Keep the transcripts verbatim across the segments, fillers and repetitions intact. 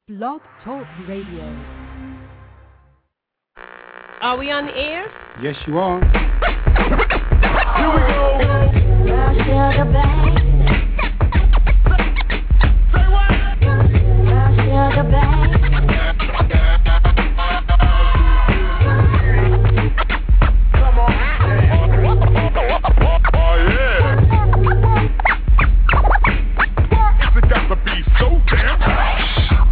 Blog Talk Radio. Are we on the air? Yes, you are. Here we go. Sugar, baby. Say what? Sugar, baby. Come on. Oh, yeah. It got to be so damn hot.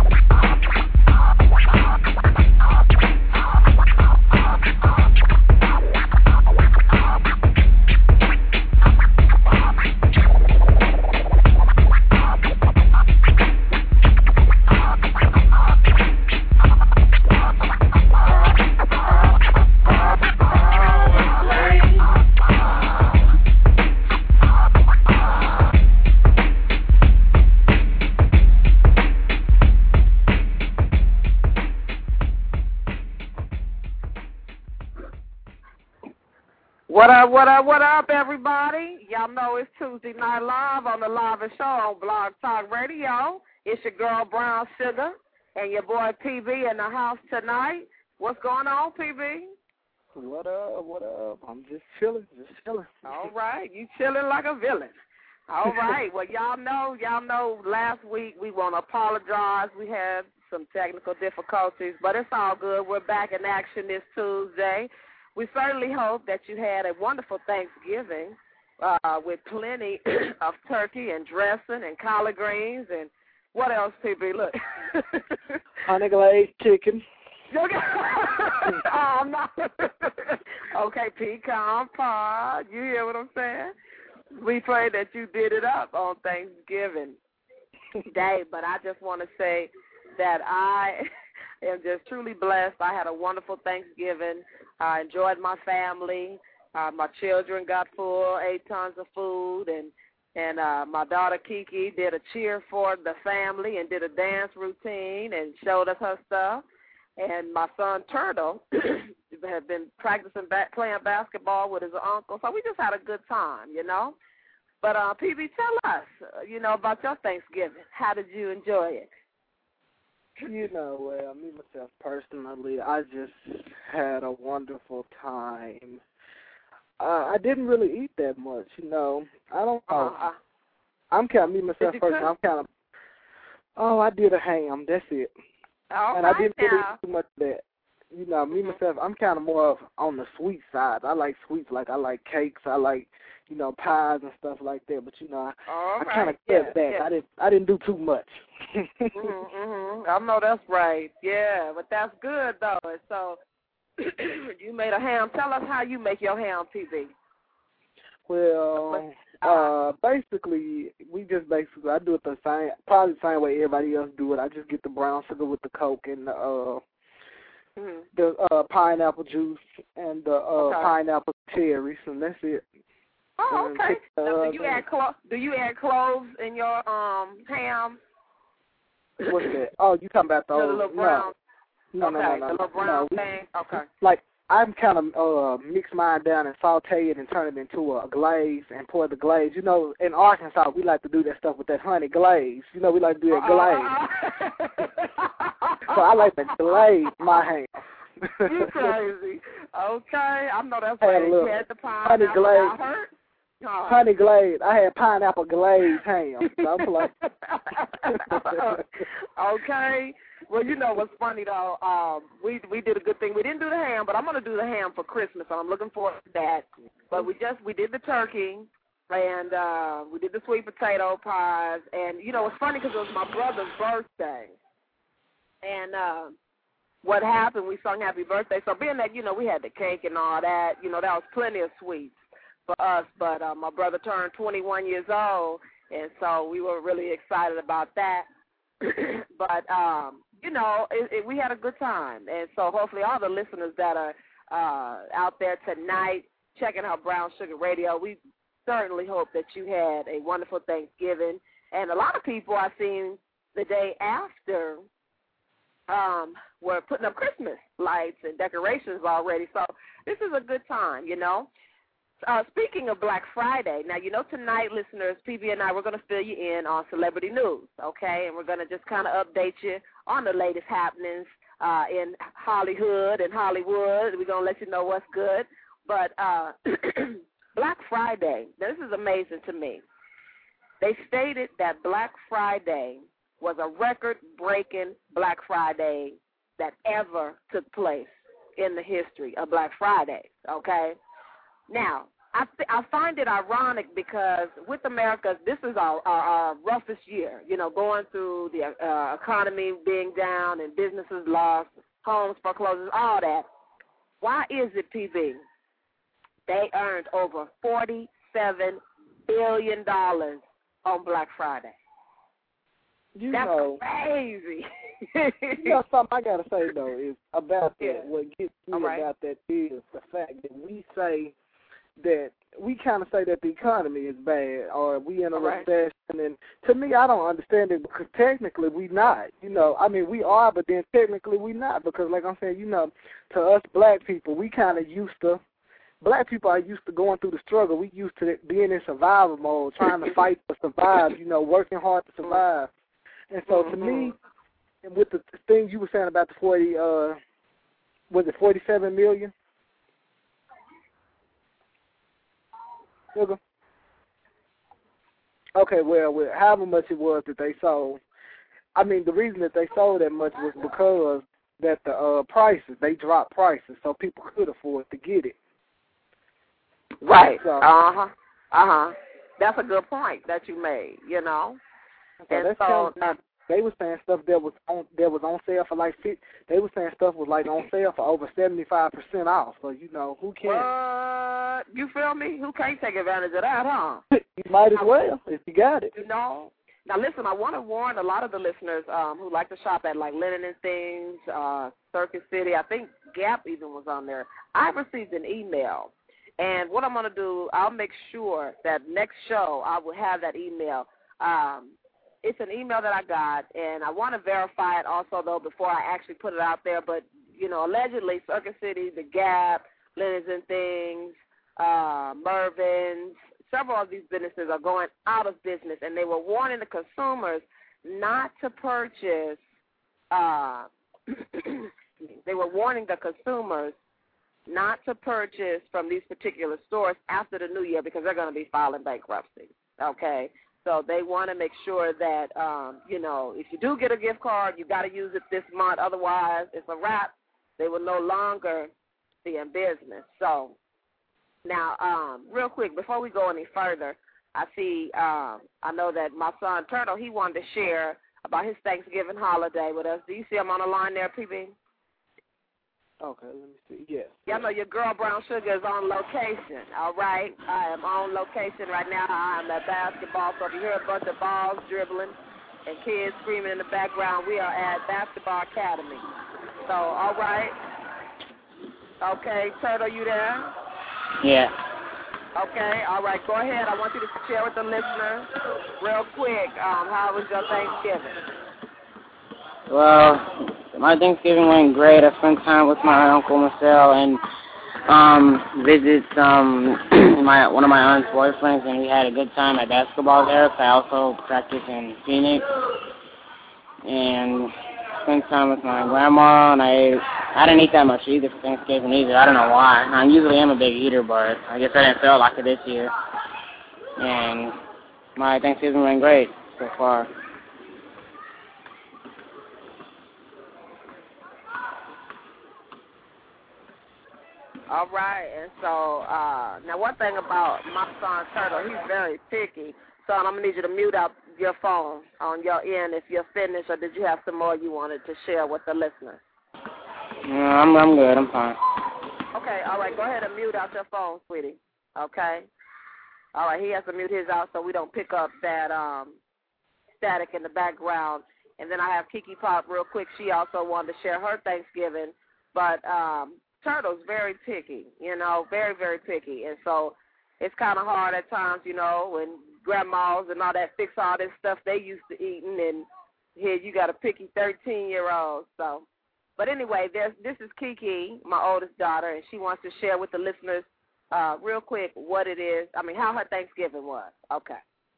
What up, what up, what up, everybody? Y'all know it's Tuesday Night Live on the Live Show on Blog Talk Radio. It's your girl, Brown Sugar, and your boy, P B, in the house tonight. What's going on, P B? What up, what up? I'm just chilling, just chilling. All right, you chilling like a villain. All right, well, y'all know, y'all know last week we want to apologize. We had some technical difficulties, but it's all good. We're back in action this Tuesday. We certainly hope that you had a wonderful Thanksgiving uh, with plenty of turkey and dressing and collard greens and what else, P B? Look. Honey glazed chicken. oh, no. Okay, pecan pie. You hear what I'm saying? We pray that you did it up on Thanksgiving Day, but I just want to say that I am just truly blessed. I had a wonderful Thanksgiving. I enjoyed my family. Uh, my children got full, ate tons of food, and and uh, my daughter Kiki did a cheer for the family and did a dance routine and showed us her stuff. And my son Turtle had been practicing back, playing basketball with his uncle, so we just had a good time, you know. But uh, P B, tell us, uh, you know, about your Thanksgiving. How did you enjoy it? You know, well, me, myself, personally, I just had a wonderful time. Uh, I didn't really eat that much, you know. I don't know. Uh, I'm kind of, me, myself, personally, I'm kind of, oh, I did a ham, that's it. All and right I didn't really now. eat too much of that. You know, me, myself, I'm kind of more of on the sweet side. I like sweets, like I like cakes, I like, you know, pies and stuff like that. But, you know, I, All I right. kind of yeah, kept back. yeah. I didn't I didn't do too much. mm-hmm, mm-hmm. I know that's right. Yeah, but that's good, though. And so you made a ham. Tell us how you make your ham, P B. Well, uh, basically, we just basically, I do it the same, probably the same way everybody else do it. I just get the brown sugar with the Coke and the, uh, mm-hmm. the uh, pineapple juice and the uh, okay. pineapple cherries, and that's it. Oh, And okay. pick, uh, So do you add clo- do you add cloves in your um ham? What's that? Oh, you talking about those? The little brown. No, no, okay, no, no, the no. little brown no. thing. Okay. Like, I'm kind of uh, mix mine down and saute it and turn it into a glaze and pour the glaze. You know, in Arkansas, we like to do that stuff with that honey glaze. You know, we like to do that glaze. Uh-uh. So I like to glaze my ham. You crazy. Okay. I know that's I had right. a little You had the honey pineapple. glaze. I heard. Oh. Honey glaze. I had pineapple glaze ham. So I'm like, okay. Well, you know what's funny though? Um, we we did a good thing. We didn't do the ham, but I'm gonna do the ham for Christmas, so I'm looking forward to that. But we just we did the turkey, and uh, we did the sweet potato pies, and you know it's funny because it was my brother's birthday, and uh, what happened? We sung Happy Birthday. So being that you know we had the cake and all that, you know that was plenty of sweets for us. But uh, my brother turned twenty-one years old, and so we were really excited about that. But, um, you know, it, it, we had a good time. And so hopefully all the listeners that are uh, out there tonight checking out Brown Sugar Radio, we certainly hope that you had a wonderful Thanksgiving. And a lot of people I've seen the day after um, were putting up Christmas lights and decorations already. So this is a good time, you know. Uh, speaking of Black Friday, now, you know, tonight, listeners, P B and I, we're going to fill you in on celebrity news, okay? And we're going to just kind of update you on the latest happenings uh, in Hollywood and Hollywood. We're going to let you know what's good. But uh, Black Friday, this is amazing to me. They stated that Black Friday was a record-breaking Black Friday that ever took place in the history of Black Fridays, okay? Now, I, th- I find it ironic because with America, this is our, our, our roughest year, you know, going through the uh, economy being down and businesses lost, homes foreclosures, all that. Why is it, P B? They earned over forty-seven billion dollars on Black Friday. You That's know, crazy. you know, something I got to say, though, is about that, Yeah. what gets me All right. about that is the fact that we say that we kind of say that the economy is bad or we in a Right. recession, and to me, I don't understand it because technically we not. You know, I mean, we are, but then technically we not because, like I'm saying, you know, to us black people, we kind of used to, black people are used to going through the struggle. We used to being in survival mode, trying to fight to survive, you know, working hard to survive. And so to me, with the thing you were saying about the forty, uh, was it forty-seven million? Okay, well, well, however much it was that they sold, I mean, the reason that they sold that much was because that the uh, prices, they dropped prices, so people could afford to get it. Right. So, uh-huh. Uh-huh. That's a good point that you made, you know. so And that's so, kind of, they were saying stuff that was on that was on sale for like fifty. They were saying stuff was like on sale for over seventy-five percent off. So you know who can? What? You feel me? Who can't take advantage of that, huh? You might as well if you got it. You know. Now listen, I want to warn a lot of the listeners um, who like to shop at like Linen and Things, uh, Circuit City. I think Gap even was on there. I received an email, and what I'm going to do, I'll make sure that next show I will have that email. Um, It's an email that I got, and I want to verify it also, though, before I actually put it out there. But, you know, allegedly, Circuit City, The Gap, Linens and Things, uh, Mervyn's, several of these businesses are going out of business, and they were warning the consumers not to purchase. Uh, they were warning the consumers not to purchase from these particular stores after the new year because they're going to be filing bankruptcy, okay? So they want to make sure that, um, you know, if you do get a gift card, you got to use it this month. Otherwise, it's a wrap. They will no longer be in business. So now, um, real quick, before we go any further, I see, um, I know that my son Turtle, he wanted to share about his Thanksgiving holiday with us. Do you see him on the line there, P B? Okay, let me see. Yes. Yeah, I know your girl Brown Sugar is on location, all right? I am on location right now. I am at basketball, so if you hear a bunch of balls dribbling and kids screaming in the background, we are at Basketball Academy. So, all right. Okay, Turtle, you there? Yeah. Okay, all right, go ahead. I want you to share with the listeners real quick um, how was your Thanksgiving? Well, my Thanksgiving went great. I spent time with my uncle Marcel and um, visits um, my one of my aunt's boyfriends, and we had a good time at basketball there. So I also practice in Phoenix and spent time with my grandma. And I I didn't eat that much either for Thanksgiving either. I don't know why. I usually am a big eater, but I guess I didn't feel like it this year. And my Thanksgiving went great so far. All right, and so uh, now one thing about my son Turtle, he's very picky. Son, I'm going to need you to mute out your phone on your end if you're finished, or did you have some more you wanted to share with the listeners? No, I'm, I'm good. I'm fine. Okay, all right, go ahead and mute out your phone, sweetie. Okay? All right, he has to mute his out so we don't pick up that um, static in the background. And then I have Kiki Pop real quick. She also wanted to share her Thanksgiving, but um, Turtle's very picky, you know, very, very picky. And so it's kind of hard at times, you know, when grandmas and all that fix all this stuff they used to eating, and here you got a picky thirteen-year-old. So, but anyway, there's, this is Kiki, my oldest daughter, and she wants to share with the listeners uh, real quick what it is. I mean, how her Thanksgiving was. Okay.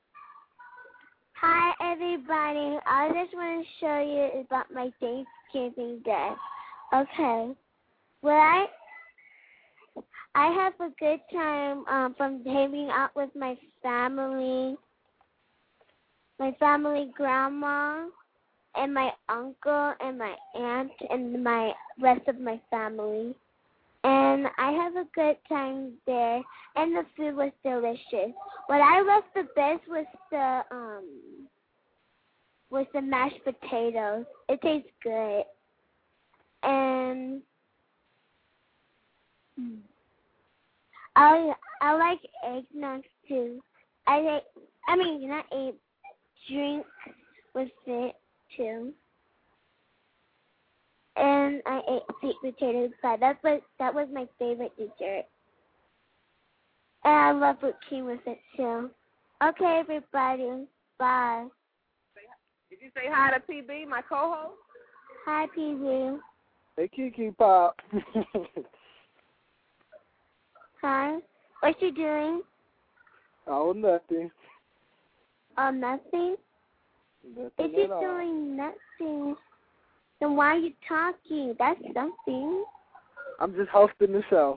Hi, everybody. I just want to show you about my Thanksgiving Day. Okay. Well, I, I have a good time um, from hanging out with my family, my family grandma, and my uncle, and my aunt, and my rest of my family. And I have a good time there, and the food was delicious. What I loved the best was the um was the mashed potatoes. It tastes good, and I I like eggnog too. I like I mean not egg drink with it too. And I ate sweet potato pie. That's what that was my favorite dessert. And I love what came with it too. Okay, everybody. Bye. Did you say hi to P B, my co-host? Hi, P B. Hey, Kiki Pop. Hi. What you doing? Oh, nothing. Oh, nothing? Nothing If you're at all. doing nothing, then why are you talking? That's something. I'm just hosting the show.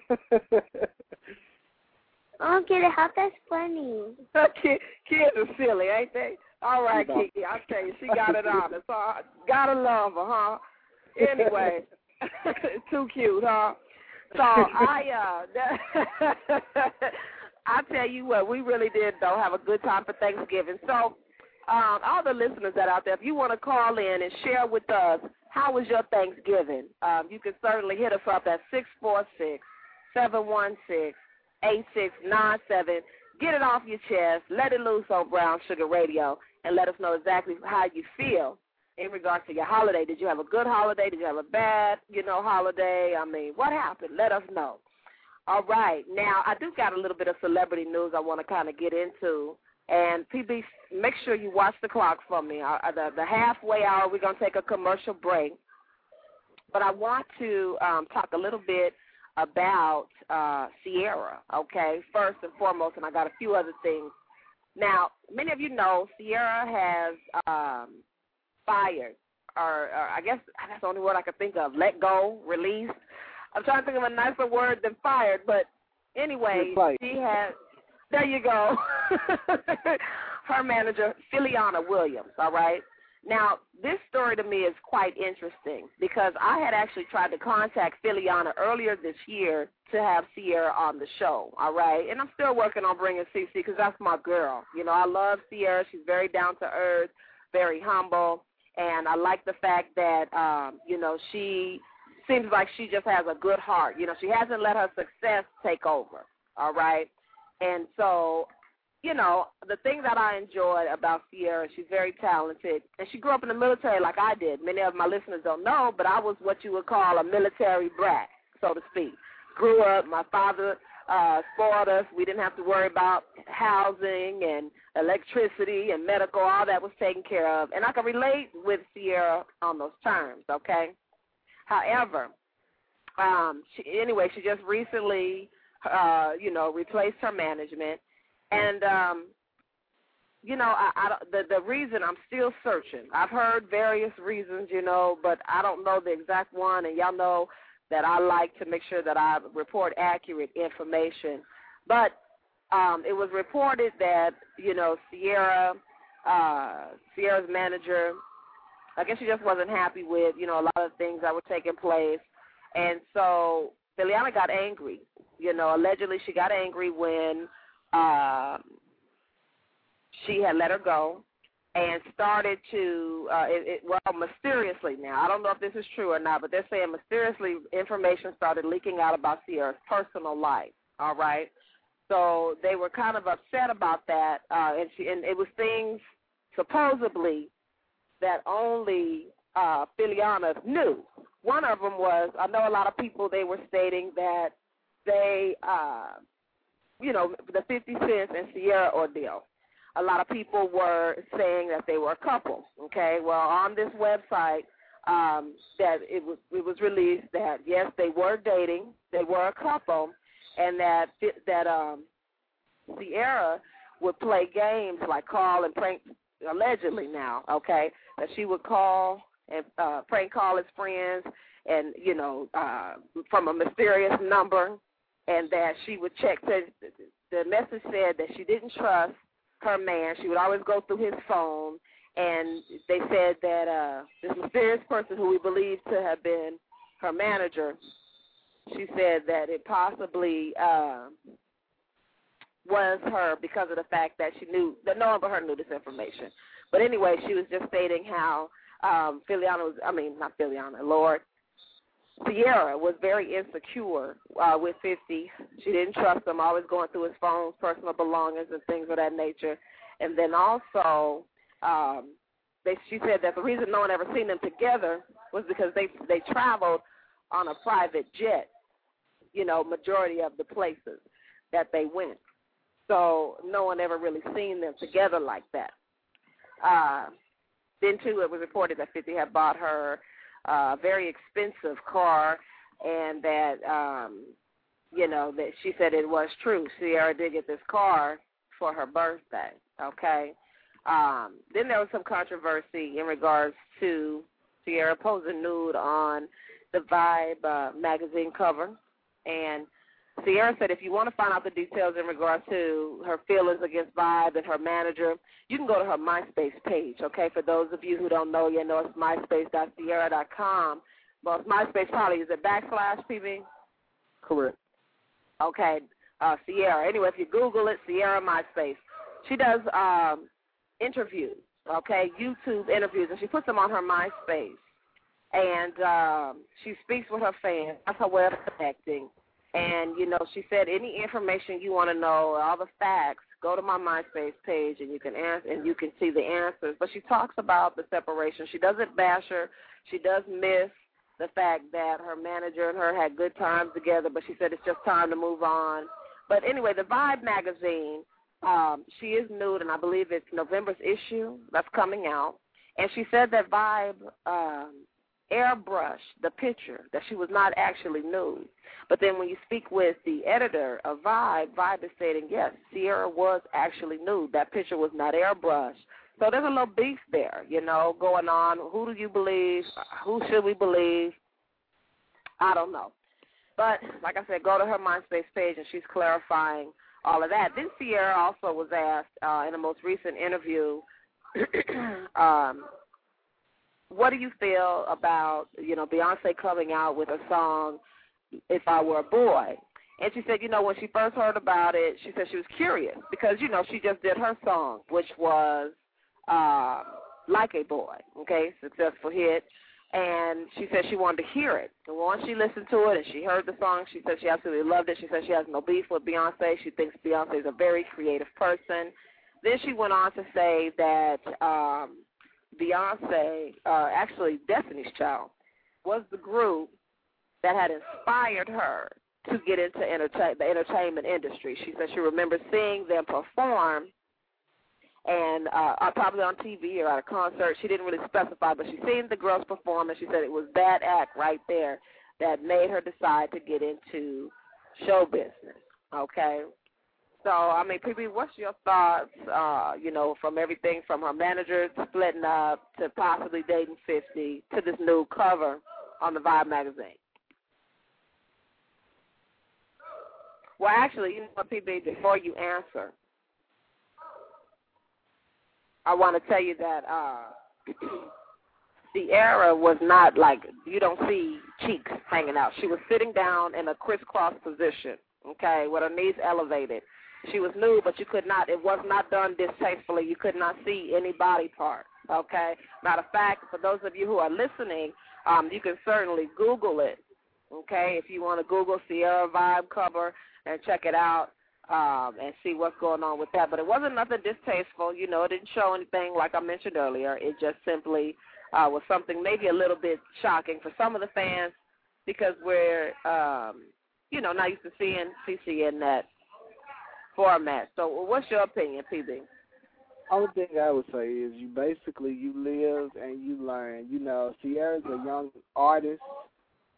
Oh, get it out. That's funny. Kids are silly, ain't they? All right, No. Kiki, I tell you, she got it on. It's all, gotta love her, huh? Anyway, too cute, huh? So I, uh, I tell you what, we really did though have a good time for Thanksgiving. So, um, all the listeners that are out there, if you want to call in and share with us how was your Thanksgiving, um, you can certainly hit us up at six four six, seven one six, eight six nine seven. Get it off your chest. Let it loose on Brown Sugar Radio, and let us know exactly how you feel in regards to your holiday. Did you have a good holiday? Did you have a bad, you know, holiday? I mean, what happened? Let us know. All right. Now, I do got a little bit of celebrity news I want to kind of get into. And, P B, make sure you watch the clock for me. Uh, the, the halfway hour, we're going to take a commercial break. But I want to um, talk a little bit about uh, Ciara, okay, first and foremost, and I got a few other things. Now, many of you know Ciara has um, fired, or, or I guess that's the only word I could think of, let go, released. I'm trying to think of a nicer word than fired, but anyway, she has, there you go, her manager, Phillyana Williams, all right? Now, this story to me is quite interesting because I had actually tried to contact Phillyana earlier this year to have Ciara on the show, all right? And I'm still working on bringing C C because that's my girl. You know, I love Ciara. She's very down to earth, very humble, and I like the fact that, um, you know, she seems like she just has a good heart. You know, she hasn't let her success take over, all right? And so, you know, the thing that I enjoyed about Ciara, she's very talented, and she grew up in the military like I did. Many of my listeners don't know, but I was what you would call a military brat, so to speak. Grew up, my father uh, spoiled us. We didn't have to worry about housing and electricity and medical. All that was taken care of, and I can relate with Ciara on those terms, okay? However, um, she, anyway, she just recently, uh, you know, replaced her management. And, um, you know, I, I, the, the reason I'm still searching, I've heard various reasons, you know, but I don't know the exact one, and y'all know that I like to make sure that I report accurate information. But um, it was reported that, you know, Ciara, uh, Ciara's manager, I guess she just wasn't happy with, you know, a lot of things that were taking place. And so Phillyana got angry. You know, allegedly she got angry when Uh, she had let her go and started to, uh, it, it, well, mysteriously now, I don't know if this is true or not, but they're saying mysteriously information started leaking out about Ciara's personal life, all right? So they were kind of upset about that, uh, and, she, and it was things supposedly that only uh, Phillyana knew. One of them was, I know a lot of people, they were stating that they, uh, you know, the fifty Cent and Ciara ordeal. A lot of people were saying that they were a couple, okay? Well, on this website, um, that it was it was released that, yes, they were dating, they were a couple, and that that um, Ciara would play games like call and prank, allegedly now, okay, that she would call and uh, prank call his friends and, you know, uh, from a mysterious number, and that she would check. To, the message said that she didn't trust her man. She would always go through his phone, and they said that uh, this mysterious person who we believe to have been her manager, she said that it possibly uh, was her because of the fact that she knew, that no one but her knew this information. But anyway, she was just stating how um, Filiana was, I mean, not Filiana, Lord, Ciara was very insecure uh, with fifty. She didn't trust him, always going through his phone's personal belongings and things of that nature. And then also, um, they, she said that the reason no one ever seen them together was because they they traveled on a private jet, you know, majority of the places that they went. So no one ever really seen them together like that. Uh, then, too, it was reported that fifty had bought her a uh, very expensive car, and that, um, you know, that she said it was true. Ciara did get this car for her birthday, okay? Um, then there was some controversy in regards to Ciara posing nude on the Vibe uh, magazine cover, and Ciara said if you want to find out the details in regards to her feelings against Vibe and her manager, you can go to her MySpace page, okay? For those of you who don't know, you know it's myspace dot ciara dot com. Well, MySpace probably, is it backslash, P B? Correct. Okay, uh, Ciara. Anyway, if you Google it, Ciara MySpace. She does um, interviews, okay, YouTube interviews, and she puts them on her MySpace. And um, she speaks with her fans. That's her way of connecting. And, you know, she said any information you want to know, all the facts, go to my MySpace page and you can answer, and you can see the answers. But she talks about the separation. She doesn't bash her. She does miss the fact that her manager and her had good times together, but she said it's just time to move on. But anyway, the Vibe magazine, um, she is nude, and I believe it's November's issue that's coming out. And she said that Vibe um, airbrushed the picture, that she was not actually nude. But then when you speak with the editor of Vibe, Vibe is stating, yes, Ciara was actually nude. That picture was not airbrushed. So there's a little beef there, you know, going on. Who do you believe? Who should we believe? I don't know. But like I said, go to her MySpace page, and she's clarifying all of that. Then Ciara also was asked uh, in the most recent interview, um, what do you feel about, you know, Beyonce coming out with a song, If I Were a Boy? And she said, you know, when she first heard about it, she said she was curious because, you know, she just did her song, which was uh, Like a Boy, okay, successful hit. And she said she wanted to hear it. And once she listened to it and she heard the song, she said she absolutely loved it. She said she has no beef with Beyonce. She thinks Beyonce is a very creative person. Then she went on to say that um, Beyonce, uh, actually Destiny's Child, was the group that had inspired her to get into entertain, the entertainment industry. She said she remembers seeing them perform, and uh, probably on T V or at a concert. She didn't really specify, but she seen the girls perform, and she said it was that act right there that made her decide to get into show business, okay? So, I mean, P B, what's your thoughts, uh, you know, from everything from her manager splitting up to possibly dating fifty to this new cover on the Vibe magazine? Well, actually, you know what, P B, before you answer, I want to tell you that uh, the era was not like, you don't see cheeks hanging out. She was sitting down in a crisscross position, okay, with her knees elevated. She was nude, but you could not, it was not done distastefully. You could not see any body part, okay? Matter of fact, for those of you who are listening, um, you can certainly Google it, okay? If you want to Google Ciara Vibe cover and check it out um, and see what's going on with that. But it wasn't nothing distasteful. You know, it didn't show anything like I mentioned earlier. It just simply uh, was something maybe a little bit shocking for some of the fans because we're, um, you know, not used to seeing C C in that format. So what's your opinion, P B? Only thing I would say is you basically, you live and you learn. You know, Ciara's a young artist,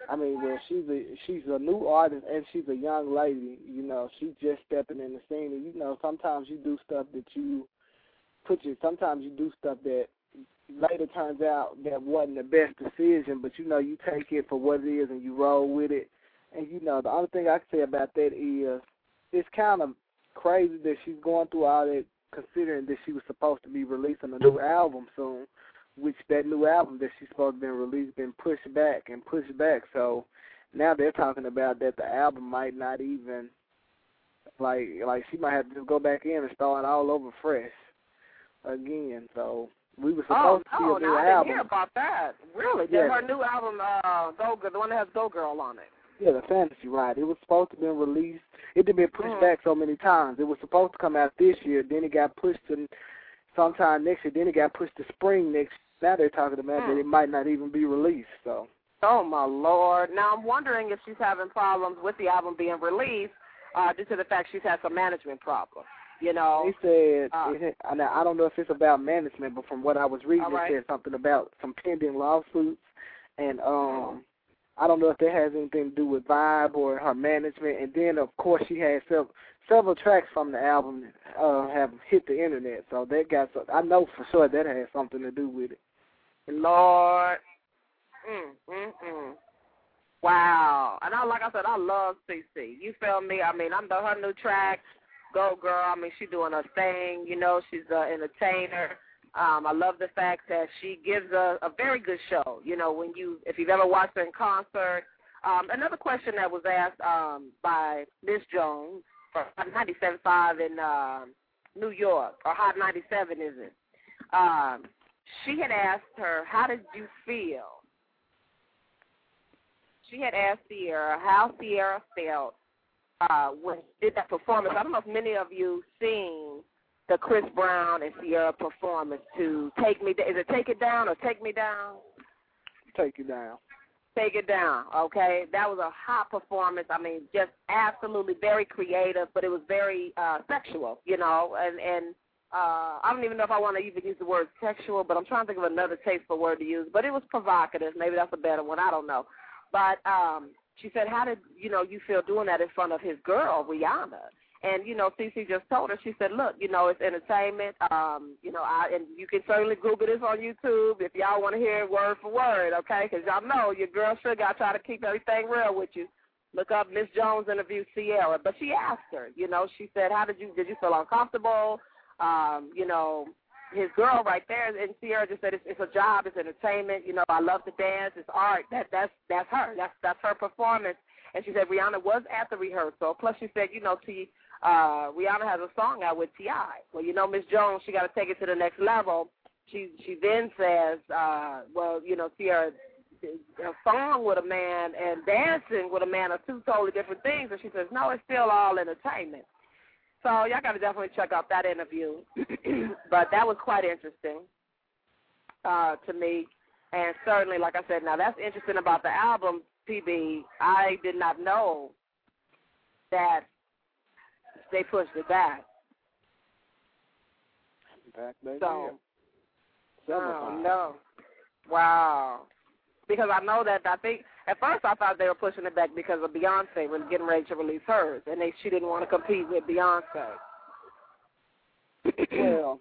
I mean, well, she's a she's a new artist and she's a young lady. You know, she's just stepping in the scene, and you know, sometimes you do stuff that you put you. Sometimes you do stuff that later turns out that wasn't the best decision, but you know, you take it for what it is and you roll with it. And you know, the only thing I can say about that is it's kind of crazy that she's going through all that, considering that she was supposed to be releasing a new album soon, which that new album that she's supposed to be released been pushed back and pushed back. So now they're talking about that the album might not even, like, like she might have to just go back in and start all over fresh again. So we were supposed oh, to see no, a new no, I album. didn't hear about that. Really? Yeah. Her new album, uh, Go Girl, the one that has Go Girl on it. Yeah, the Fantasy Ride. It was supposed to be released. It had been pushed mm. back so many times. It was supposed to come out this year. Then it got pushed to sometime next year. Then it got pushed to spring next year. Now they're talking about mm. that it might not even be released. So. Oh, my Lord. Now I'm wondering if she's having problems with the album being released uh, due to the fact she's had some management problems. You know, they said, uh, it, I don't know if it's about management, but from what I was reading, right. it said something about some pending lawsuits, and um, I don't know if that has anything to do with Vibe or her management. And then, of course, she had several, several tracks from the album uh, have hit the internet, so that got. I know for sure that has something to do with it. Lord, mm, mm, mm. Wow, and I, like I said, I love C C. You feel me? I mean, I'm the her new track. Go Girl, I mean, she's doing her thing, you know, she's an entertainer. Um, I love the fact that she gives a, a very good show, you know, when you, if you've ever watched her in concert. Um, another question that was asked um, by Miss Jones for Hot ninety-seven point five in uh, New York, or Hot ninety-seven, is it? Um, she had asked her, how did you feel? She had asked Sierra how Sierra felt Uh, when she did that performance. I don't know if many of you seen the Chris Brown and Sierra performance to Take Me Down. Is it Take It Down or Take Me Down? Take It Down. Take It Down, okay? That was a hot performance. I mean, just absolutely very creative, but it was very uh, sexual, you know, and, and uh, I don't even know if I want to even use the word sexual, but I'm trying to think of another tasteful word to use, but it was provocative. Maybe that's a better one. I don't know. But um, she said, how did, you know, you feel doing that in front of his girl, Rihanna? And, you know, Cece just told her, she said, look, you know, it's entertainment. Um, you know, I and you can certainly Google this on YouTube if y'all want to hear it word for word, okay? Because y'all know your girl sure got to try to keep everything real with you. Look up Miss Jones interview Sierra. But she asked her, you know, she said, how did you, did you feel uncomfortable? Um, you know, his girl right there, and Sierra just said it's, it's a job, it's entertainment. You know, I love to dance, it's art. That that's that's her. That's that's her performance. And she said Rihanna was at the rehearsal. Plus, she said, you know, T, uh, Rihanna has a song out with T I Well, you know, Miss Jones, she got to take it to the next level. She she then says, uh, well, you know, Sierra, a song with a man and dancing with a man are two totally different things. And she says, no, it's still all entertainment. So y'all got to definitely check out that interview. But that was quite interesting uh, to me. And certainly, like I said, now that's interesting about the album, P B. I did not know that they pushed it back. Back, back so, oh, no. Wow. Because I know that, I think, at first I thought they were pushing it back because of Beyonce was getting ready to release hers, and they she didn't want to compete with Beyonce. Well,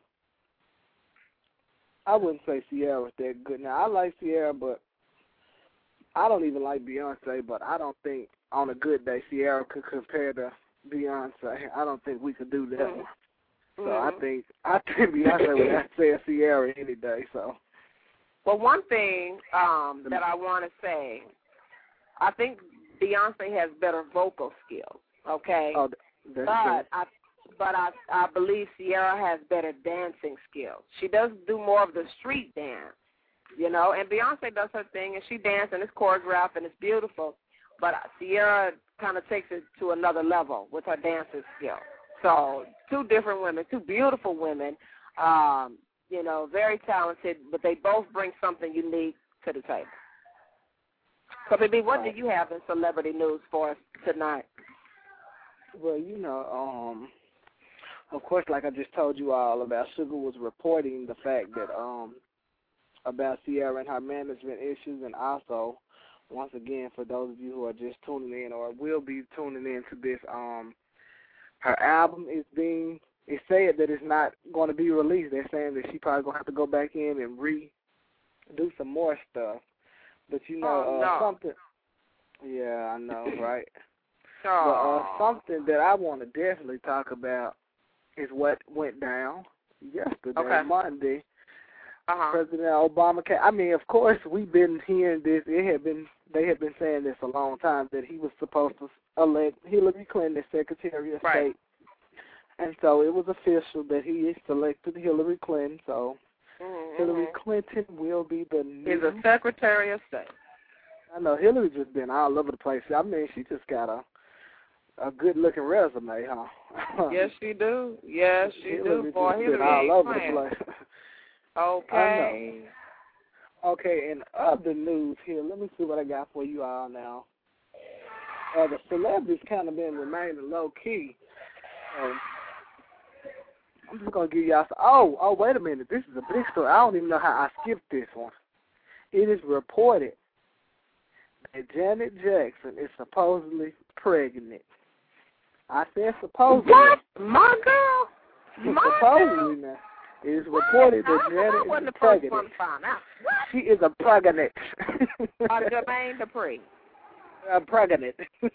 I wouldn't say Sierra was that good. Now, I like Sierra, but I don't even like Beyonce, but I don't think on a good day Sierra could compare to Beyonce. I don't think we could do that mm-hmm. one. So mm-hmm. I think I think Beyonce would have to say Sierra any day, so. Well, one thing um, that I want to say, I think Beyonce has better vocal skills, okay? Oh, that's but I, but I, I believe Sierra has better dancing skills. She does do more of the street dance, you know, and Beyonce does her thing, and she dances, and it's choreographed, and it's beautiful. But Sierra kind of takes it to another level with her dancing skills. So two different women, two beautiful women, um, you know, very talented, but they both bring something unique to the table. So, baby, what do you have in celebrity news for us tonight? Well, you know, um, of course, like I just told you all about, Sugar was reporting the fact that um, about Sierra and her management issues, and also once again, for those of you who are just tuning in or will be tuning in to this, um, her album is being, it's said that it's not going to be released. They're saying that she probably going to have to go back in and redo some more stuff. But, you know, oh, uh, no. something, yeah, I know, right? Oh. But uh, something that I want to definitely talk about is what went down yesterday, okay. Monday. Uh-huh. President Obama came. I mean, of course, we've been hearing this. It had been they had been saying this a long time that he was supposed to elect Hillary Clinton as Secretary of right. State, and so it was official that he selected Hillary Clinton. So mm-hmm. Hillary Clinton will be the new. Is a Secretary of State. I know Hillary just been all over the place. I mean, she just got a a good looking resume, huh? Yes, she do. Yes, she Hillary do. Boy, just Hillary been all ain't over playing. the place. Okay. Okay, in other news here, let me see what I got for you all now. Uh, the celebrities kind of been remaining low key. Um, I'm just gonna give y'all. Some, oh, oh, wait a minute. This is a big story. I don't even know how I skipped this one. It is reported that Janet Jackson is supposedly pregnant. I said supposedly. What? My girl? My supposedly girl? now. It is reported that I, Janet I wasn't is the first pregnant. one to find out. She is a pregnant. Uh, Jermaine Dupri. Uh, pregnant.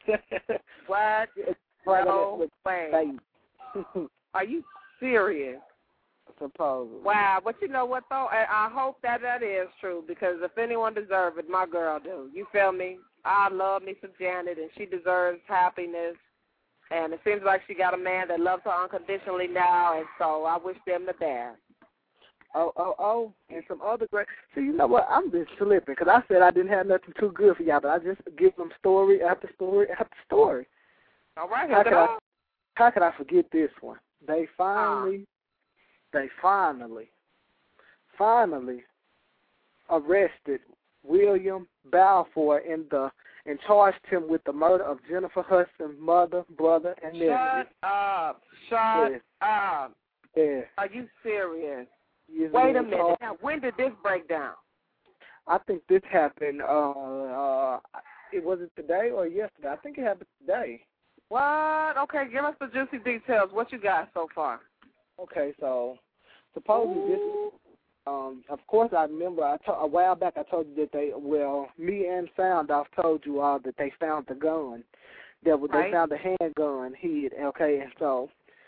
What? Pregnant No with way. baby. Are you serious? Supposedly. Wow. But you know what, though? I, I hope that that is true, because if anyone deserves it, my girl do. You feel me? I love me some Janet, and she deserves happiness. And it seems like she got a man that loves her unconditionally now, and so I wish them the best. Oh, oh, oh, and some other great. See, you know what? I'm just slipping because I said I didn't have nothing too good for y'all, but I just give them story after story after story. All right, how could I? on. How could I forget this one? They finally, uh. they finally, finally arrested William Balfour in the and charged him with the murder of Jennifer Hudson's mother, brother, and nephew. Shut up! Shut yes. up! Yeah. Are you serious? Yes, Wait a yes. minute. Now, when did this break down? I think this happened. Uh, uh, it was it today or yesterday? I think it happened today. What? Okay, give us the juicy details. What you got so far? Okay, so supposedly this. Um, of course, I remember I to, a while back I told you that they, well, me and Sound Off told you all that they found the gun, that right. they found the handgun hid. Okay, and so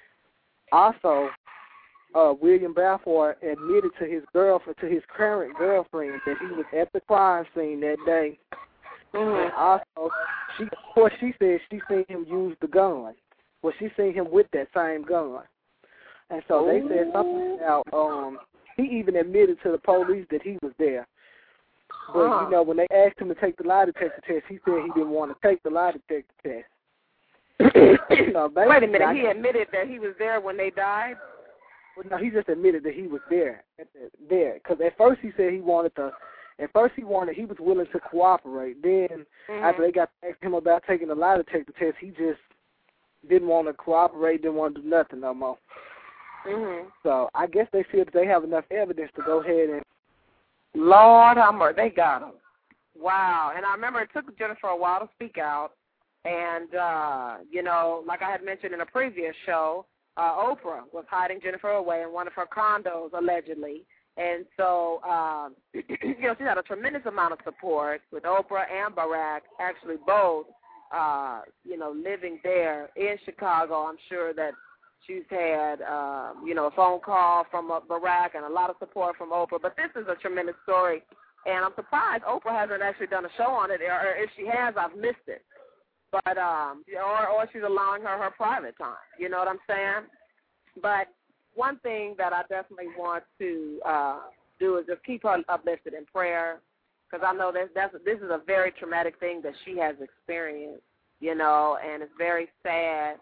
also uh, William Balfour admitted to his girlfriend, to his current girlfriend, that he was at the crime scene that day. Mm-hmm. And also, she, of course, she said she seen him use the gun. Well, she seen him with that same gun, and so Ooh. they said something about um. He even admitted to the police that he was there. But, uh-huh. you know, when they asked him to take the lie detector test, he said he didn't want to take the lie detector test. so Wait a minute. He admitted that he was there when they died? Well, no, he just admitted that he was there. At the, there. Because at first he said he wanted to, at first he wanted, he was willing to cooperate. Then, mm-hmm. after they got to ask him about taking the lie detector test, he just didn't want to cooperate, didn't want to do nothing no more. Mm-hmm. So I guess they feel that they have enough evidence to go ahead and. Lord, how much they got him. Wow. And I remember it took Jennifer a while to speak out. And, uh, you know, like I had mentioned in a previous show, uh, Oprah was hiding Jennifer away in one of her condos, allegedly. And so, um, you know, she had a tremendous amount of support with Oprah and Barack, actually both, uh, you know, living there in Chicago. I'm sure that she's had, um, you know, a phone call from uh, Barack and a lot of support from Oprah. But this is a tremendous story, and I'm surprised Oprah hasn't actually done a show on it, or if she has, I've missed it. But um, or or she's allowing her her private time. You know what I'm saying? But one thing that I definitely want to uh, do is just keep her uplifted in prayer, because I know that that's this is a very traumatic thing that she has experienced. You know, and it's very sad.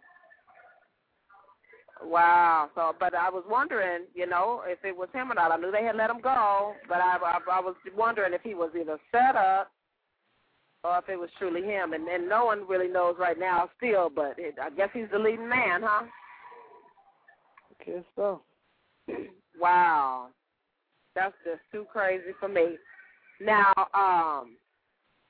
Wow. So, but I was wondering, you know, if it was him or not. I knew they had let him go, but I, I, I was wondering if he was either set up or if it was truly him. And, and no one really knows right now still, but it, I guess he's the leading man, huh? I guess so. Wow. That's just too crazy for me. Now, um,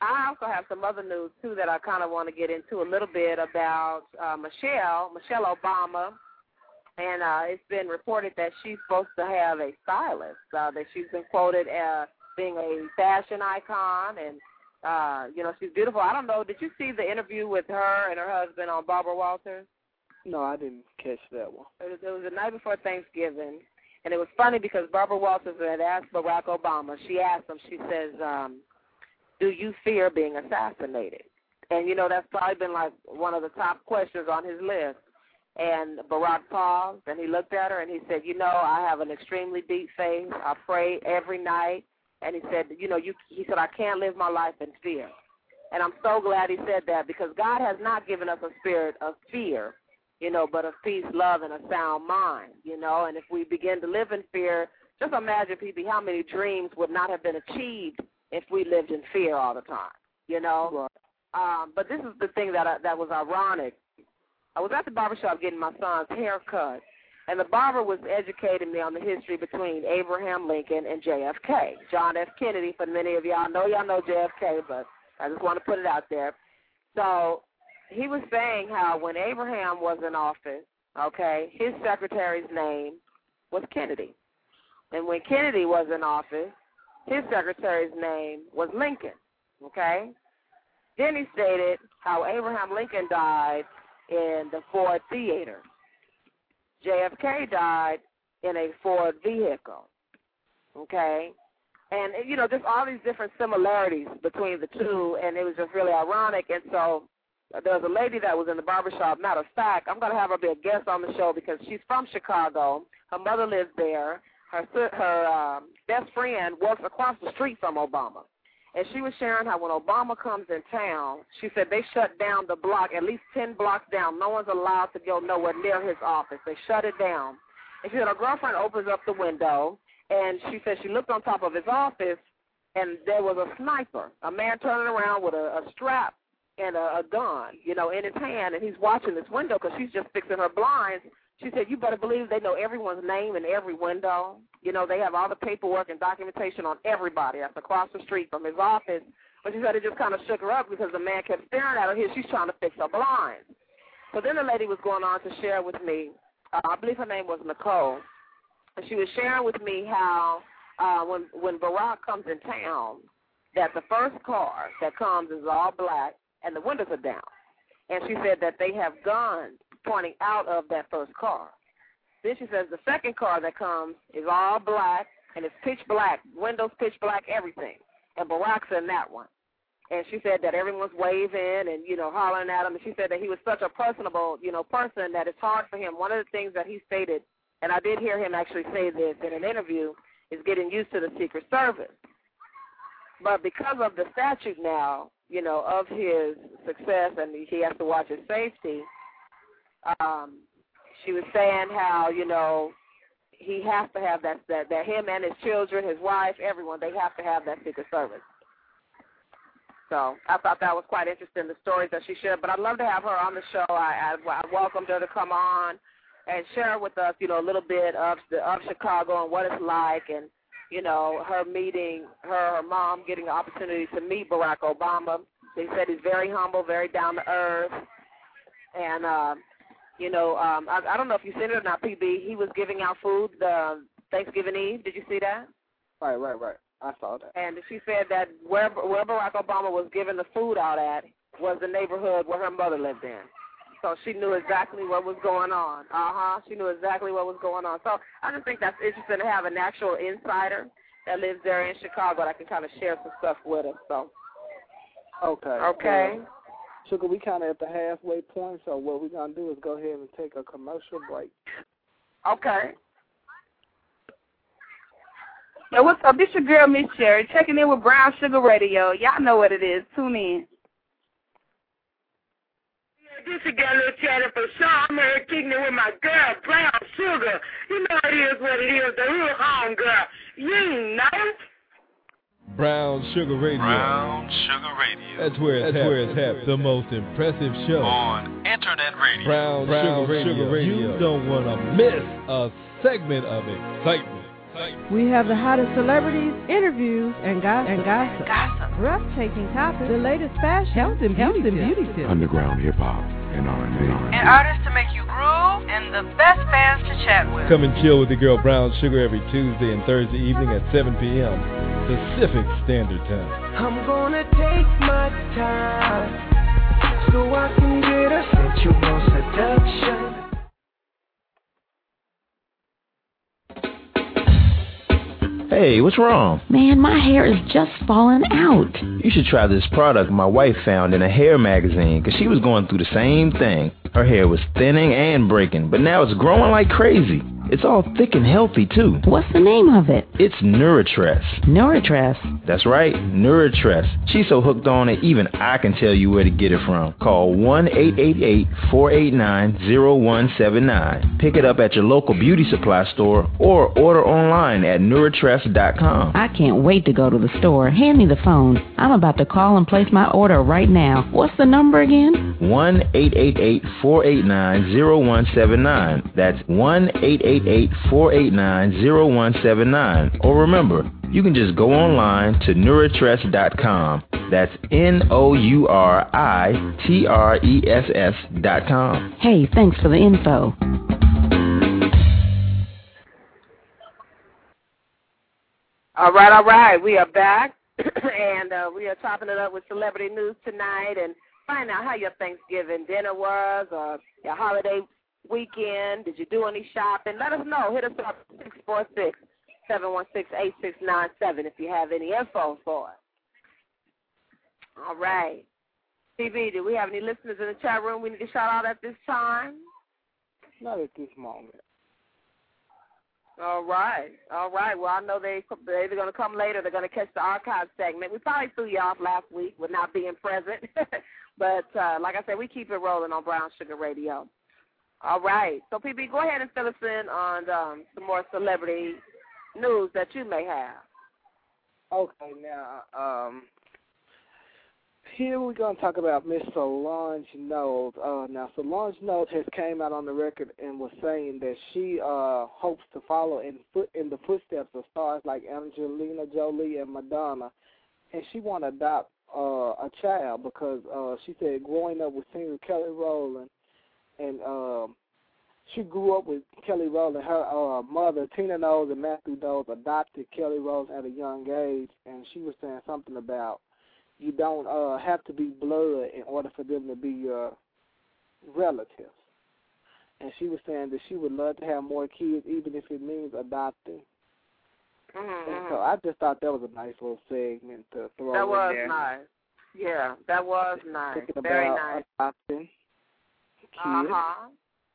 I also have some other news, too, that I kind of want to get into a little bit about uh, Michelle, Michelle Obama. And uh, it's been reported that she's supposed to have a stylist, uh, that she's been quoted as being a fashion icon. And, uh, you know, she's beautiful. I don't know, did you see the interview with her and her husband on Barbara Walters? No, I didn't catch that one. It was, it was the night before Thanksgiving. And it was funny because Barbara Walters had asked Barack Obama, she asked him, she says, um, do you fear being assassinated? And, you know, that's probably been like one of the top questions on his list. And Barack paused, and he looked at her, and he said, you know, I have an extremely deep faith. I pray every night. And he said, you know, you, he said, I can't live my life in fear. And I'm so glad he said that because God has not given us a spirit of fear, you know, but of peace, love, and a sound mind, you know. And if we begin to live in fear, just imagine, P B, how many dreams would not have been achieved if we lived in fear all the time, you know. Right. Um, but this is the thing that I, that was ironic. I was at the barbershop getting my son's hair cut, and the barber was educating me on the history between Abraham Lincoln and J F K. John F. Kennedy, for many of y'all know y'all know J F K, but I just want to put it out there. So he was saying how when Abraham was in office, okay, his secretary's name was Kennedy. And when Kennedy was in office, his secretary's name was Lincoln, okay? Then he stated how Abraham Lincoln died in the Ford Theater. J F K died in a Ford vehicle, okay? And, you know, just all these different similarities between the two, and it was just really ironic. And so there was a lady that was in the barbershop. Matter of fact, I'm going to have her be a guest on the show because she's from Chicago. Her mother lives there. Her, her um, best friend works across the street from Obama. And she was sharing how when Obama comes in town, she said they shut down the block, at least ten blocks down. No one's allowed to go nowhere near his office. They shut it down. And she said her girlfriend opens up the window, and she said she looked on top of his office, and there was a sniper, a man turning around with a, a strap and a, a gun, you know, in his hand, and he's watching this window because she's just fixing her blinds. She said, you better believe they know everyone's name in every window. You know, they have all the paperwork and documentation on everybody that's across the street from his office. But she said it just kind of shook her up because the man kept staring at her here. She's trying to fix her blinds. So then the lady was going on to share with me, uh, I believe her name was Nicole, and she was sharing with me how uh, when, when Barack comes in town, that the first car that comes is all black and the windows are down. And she said that they have guns pointing out of that first car. Then she says the second car that comes is all black, and it's pitch black, windows pitch black, everything. And Barack's in that one. And she said that everyone's waving and, you know, hollering at him. And she said that he was such a personable, you know, person that it's hard for him. One of the things that he stated, and I did hear him actually say this in an interview, is getting used to the Secret Service. But because of the statute now, you know, of his success, and he has to watch his safety, um, she was saying how, you know, he has to have that, that, that him and his children, his wife, everyone, they have to have that Secret Service. So I thought that was quite interesting, the stories that she shared. But I'd love to have her on the show. I, I, I welcomed her to come on and share with us, you know, a little bit of, the, of Chicago and what it's like, and, you know, her meeting, her, her mom getting the opportunity to meet Barack Obama. They said he's very humble, very down to earth, and, uh, you know, um, I, I don't know if you've seen it or not, P B. He was giving out food uh, Thanksgiving Eve. Did you see that? Right, right, right. I saw that. And she said that where, where Barack Obama was giving the food out at was the neighborhood where her mother lived in. So she knew exactly what was going on. Uh-huh. She knew exactly what was going on. So I just think that's interesting to have an actual insider that lives there in Chicago that can kind of share some stuff with us. So. Okay. Okay. Uh, Sugar, we kind of at the halfway point, so what we're going to do is go ahead and take a commercial break. Okay. Hey, what's up? This your girl, Miss Sherry, checking in with Brown Sugar Radio. Y'all know what it is. Tune in. This is girl, little chatter for sure. I'm here kicking it with my girl, Brown Sugar. You know it is what it is, the real home girl. You know? Brown Sugar Radio. Brown Sugar Radio. That's where it's, That's where it's happening. The most impressive show on Internet Radio. Brown, Brown Sugar, Radio. Sugar Radio. You don't want to miss a segment of excitement. We have the hottest celebrities, interviews, and gossip. And gossip. gossip. breathtaking topics, the latest fashion, health and beauty, and beauty tips, Underground hip hop and R and B. And artists to make you groove, and the best fans to chat with. Come and chill with your girl Brown Sugar every Tuesday and Thursday evening at seven p.m. Pacific Standard Time. I'm gonna take my time so I can get a sensual seduction. Hey, what's wrong? Man, my hair is just falling out. You should try this product my wife found in a hair magazine, because she was going through the same thing. Her hair was thinning and breaking, but now it's growing like crazy. It's all thick and healthy, too. What's the name of it? It's Nuratress. Nuratress? That's right, Nuratress. She's so hooked on it, even I can tell you where to get it from. Call one eight eight eight, four eight nine, zero one seven nine. Pick it up at your local beauty supply store or order online at Nuratress dot com. I can't wait to go to the store. Hand me the phone. I'm about to call and place my order right now. What's the number again? one eight eight eight, four eight nine, zero one seven nine. That's one eight eight eight, four eight nine, zero one seven nine. Or remember, you can just go online to Nuratress dot com. That's N O U R I T R E S S dot com. Hey, thanks for the info. All right, all right. We are back, and uh, we are topping it up with celebrity news tonight and find out how your Thanksgiving dinner was or your holiday weekend. Did you do any shopping? Let us know. Hit us up at six four six, seven one six, eight six nine seven if you have any info for us. All right. T V, do we have any listeners in the chat room we need to shout out at this time? Not at this moment. All right. All right. Well, I know they, they're either going to come later, they're going to catch the archive segment. We probably threw you off last week with not being present. But uh, like I said, we keep it rolling on Brown Sugar Radio. All right. So, P B, go ahead and fill us in on um, some more celebrity news that you may have. Okay. Now, um, here we're going to talk about Miss Solange Knowles. Uh, now, Solange Knowles has came out on the record and was saying that she uh, hopes to follow in foot in the footsteps of stars like Angelina Jolie and Madonna, and she want to adopt uh, a child because uh, she said growing up with singer Kelly Rowland, and uh, she grew up with Kelly Rowland. Her uh, mother, Tina Knowles and Matthew Knowles, adopted Kelly Rowland at a young age, and she was saying something about you don't uh, have to be blood in order for them to be your relatives. And she was saying that she would love to have more kids, even if it means adopting. Mm-hmm. And so I just thought that was a nice little segment to throw That in was there. nice. Yeah, that was nice. Thinking Very about nice. adopting kids. Uh-huh.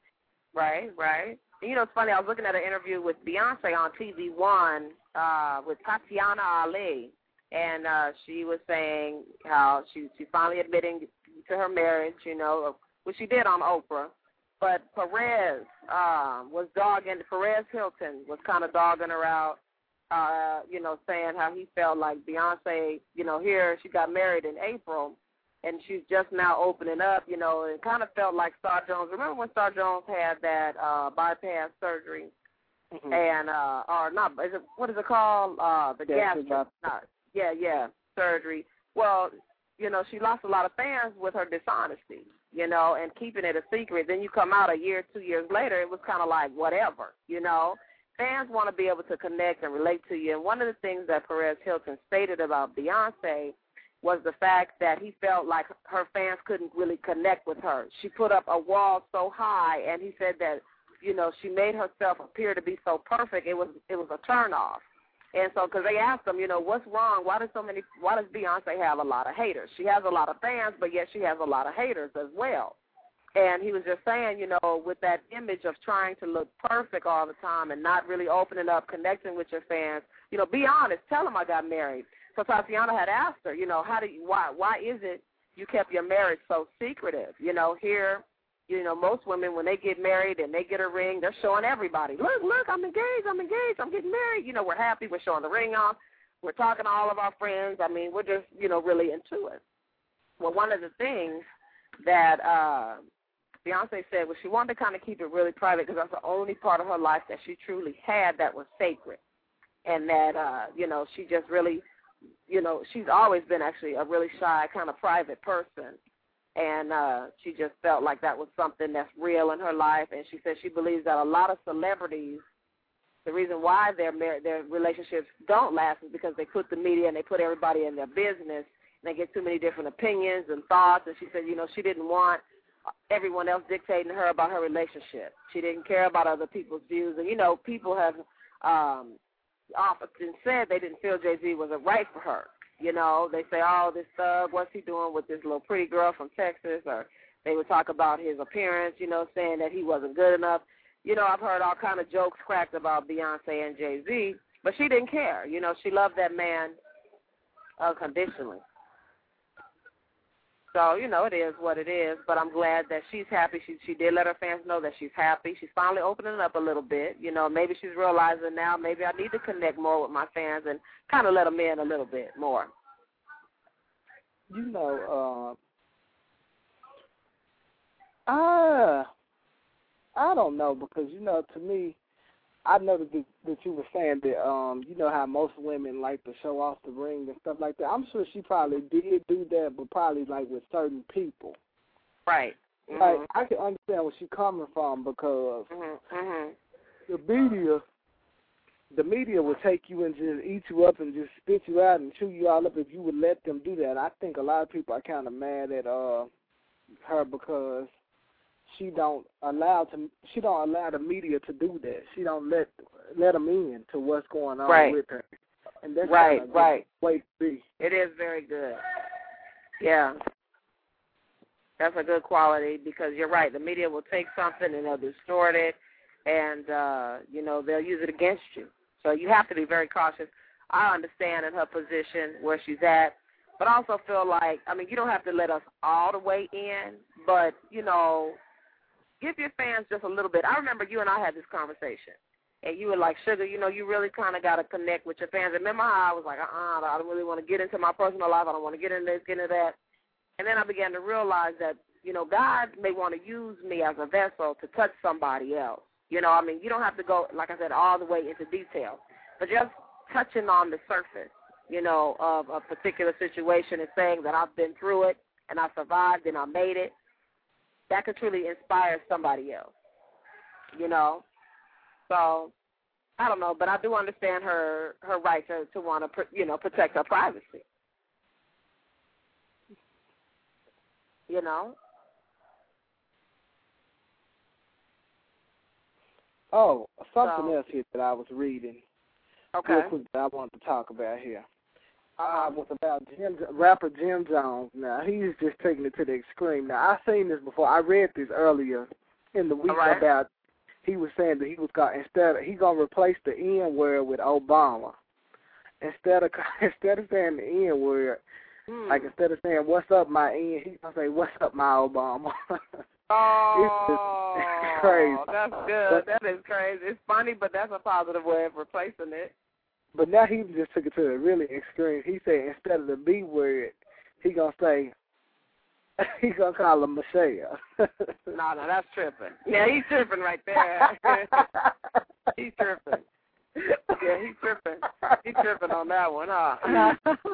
Right, right. And you know, it's funny, I was looking at an interview with Beyonce on T V One uh, with Tatiana Ali. And uh, she was saying how she she finally admitting to her marriage, you know, which she did on Oprah. But Perez uh, was dogging, Perez Hilton was kind of dogging her out, uh, you know, saying how he felt like Beyonce, you know, here she got married in April, and she's just now opening up, you know, and kind of felt like Star Jones. Remember when Star Jones had that uh, bypass surgery? Mm-hmm. And, uh, or not, is it, what is it called? Uh, the gastric. Not, Yeah, yeah, surgery. Well, you know, she lost a lot of fans with her dishonesty, you know, and keeping it a secret. Then you come out a year, two years later, it was kind of like whatever, you know. Fans want to be able to connect and relate to you. And one of the things that Perez Hilton stated about Beyonce was the fact that he felt like her fans couldn't really connect with her. She put up a wall so high, and he said that, you know, she made herself appear to be so perfect, it was it was a turnoff. And so, because they asked him, you know, what's wrong? Why does so many? Why does Beyonce have a lot of haters? She has a lot of fans, but yet she has a lot of haters as well. And he was just saying, you know, with that image of trying to look perfect all the time and not really opening up, connecting with your fans, you know, be honest. Tell them I got married. So Tatiana had asked her, you know, how do you? Why? Why is it you kept your marriage so secretive? You know, here. You know, most women, when they get married and they get a ring, they're showing everybody, look, look, I'm engaged, I'm engaged, I'm getting married. You know, we're happy, we're showing the ring off, we're talking to all of our friends. I mean, we're just, you know, really into it. Well, one of the things that uh, Beyonce said was she wanted to kind of keep it really private because that's the only part of her life that she truly had that was sacred. And that, uh, you know, she just really you know, she's always been actually a really shy, kind of private person. And uh, she just felt like that was something that's real in her life. And she said she believes that a lot of celebrities, the reason why their mar- their relationships don't last is because they put the media and they put everybody in their business, and they get too many different opinions and thoughts. And she said, you know, she didn't want everyone else dictating to her about her relationship. She didn't care about other people's views. And, you know, people have um, often said they didn't feel Jay-Z was a right for her. You know, they say, oh, this thug, what's he doing with this little pretty girl from Texas? Or they would talk about his appearance, you know, saying that he wasn't good enough. You know, I've heard all kind of jokes cracked about Beyonce and Jay-Z, but she didn't care. You know, she loved that man unconditionally. So, you know, it is what it is, but I'm glad that she's happy. She she did let her fans know that she's happy. She's finally opening up a little bit. You know, maybe she's realizing now maybe I need to connect more with my fans and kind of let them in a little bit more. You know, uh, I, I don't know because, you know, to me, I know that, that you were saying that, um, you know how most women like to show off the ring and stuff like that. I'm sure she probably did do that, but probably like with certain people. Right. Mm-hmm. Like, I can understand where she's coming from because mm-hmm. Mm-hmm. the media, the media would take you and just eat you up and just spit you out and chew you all up if you would let them do that. I think a lot of people are kind of mad at uh, her because she don't allow to she don't allow the media to do that. She don't let let them in to what's going on right. with her. And that's right, kind of right. way to be. It is very good. Yeah. That's a good quality because you're right. The media will take something and they'll distort it and, uh, you know, they'll use it against you. So you have to be very cautious. I understand in her position where she's at, but I also feel like, I mean, you don't have to let us all the way in, but, you know, give your fans just a little bit. I remember you and I had this conversation, and you were like, Sugar, you know, you really kind of got to connect with your fans. And remember how I was like, uh-uh, I don't really want to get into my personal life. I don't want to get into this, get into that. And then I began to realize that, you know, God may want to use me as a vessel to touch somebody else. You know, I mean, you don't have to go, like I said, all the way into detail, but just touching on the surface, you know, of a particular situation and saying that I've been through it and I survived and I made it. That could truly inspire somebody else, you know. So, I don't know, but I do understand her, her right to, to want to, you know, protect her privacy. You know? Oh, something so, else here that I was reading. Okay. Real quick that I wanted to talk about here. Uh, was about Jim, rapper Jim Jones. Now, he's just taking it to the extreme. Now, I've seen this before. I read this earlier in the week right. about he was saying that he was going instead of, he gonna replace the N word with Obama. Instead of instead of saying the N word, mm. like instead of saying what's up my N, he's gonna say what's up my Obama. Oh, it's crazy. That's good. But, that is crazy. It's funny, but that's a positive way of replacing it. But now he just took it to a really extreme. He said instead of the B word, he gonna say he gonna call him Michelle. no, no, that's tripping. Yeah, he's tripping right there. he's tripping. Yeah, he's tripping. He's tripping on that one, huh?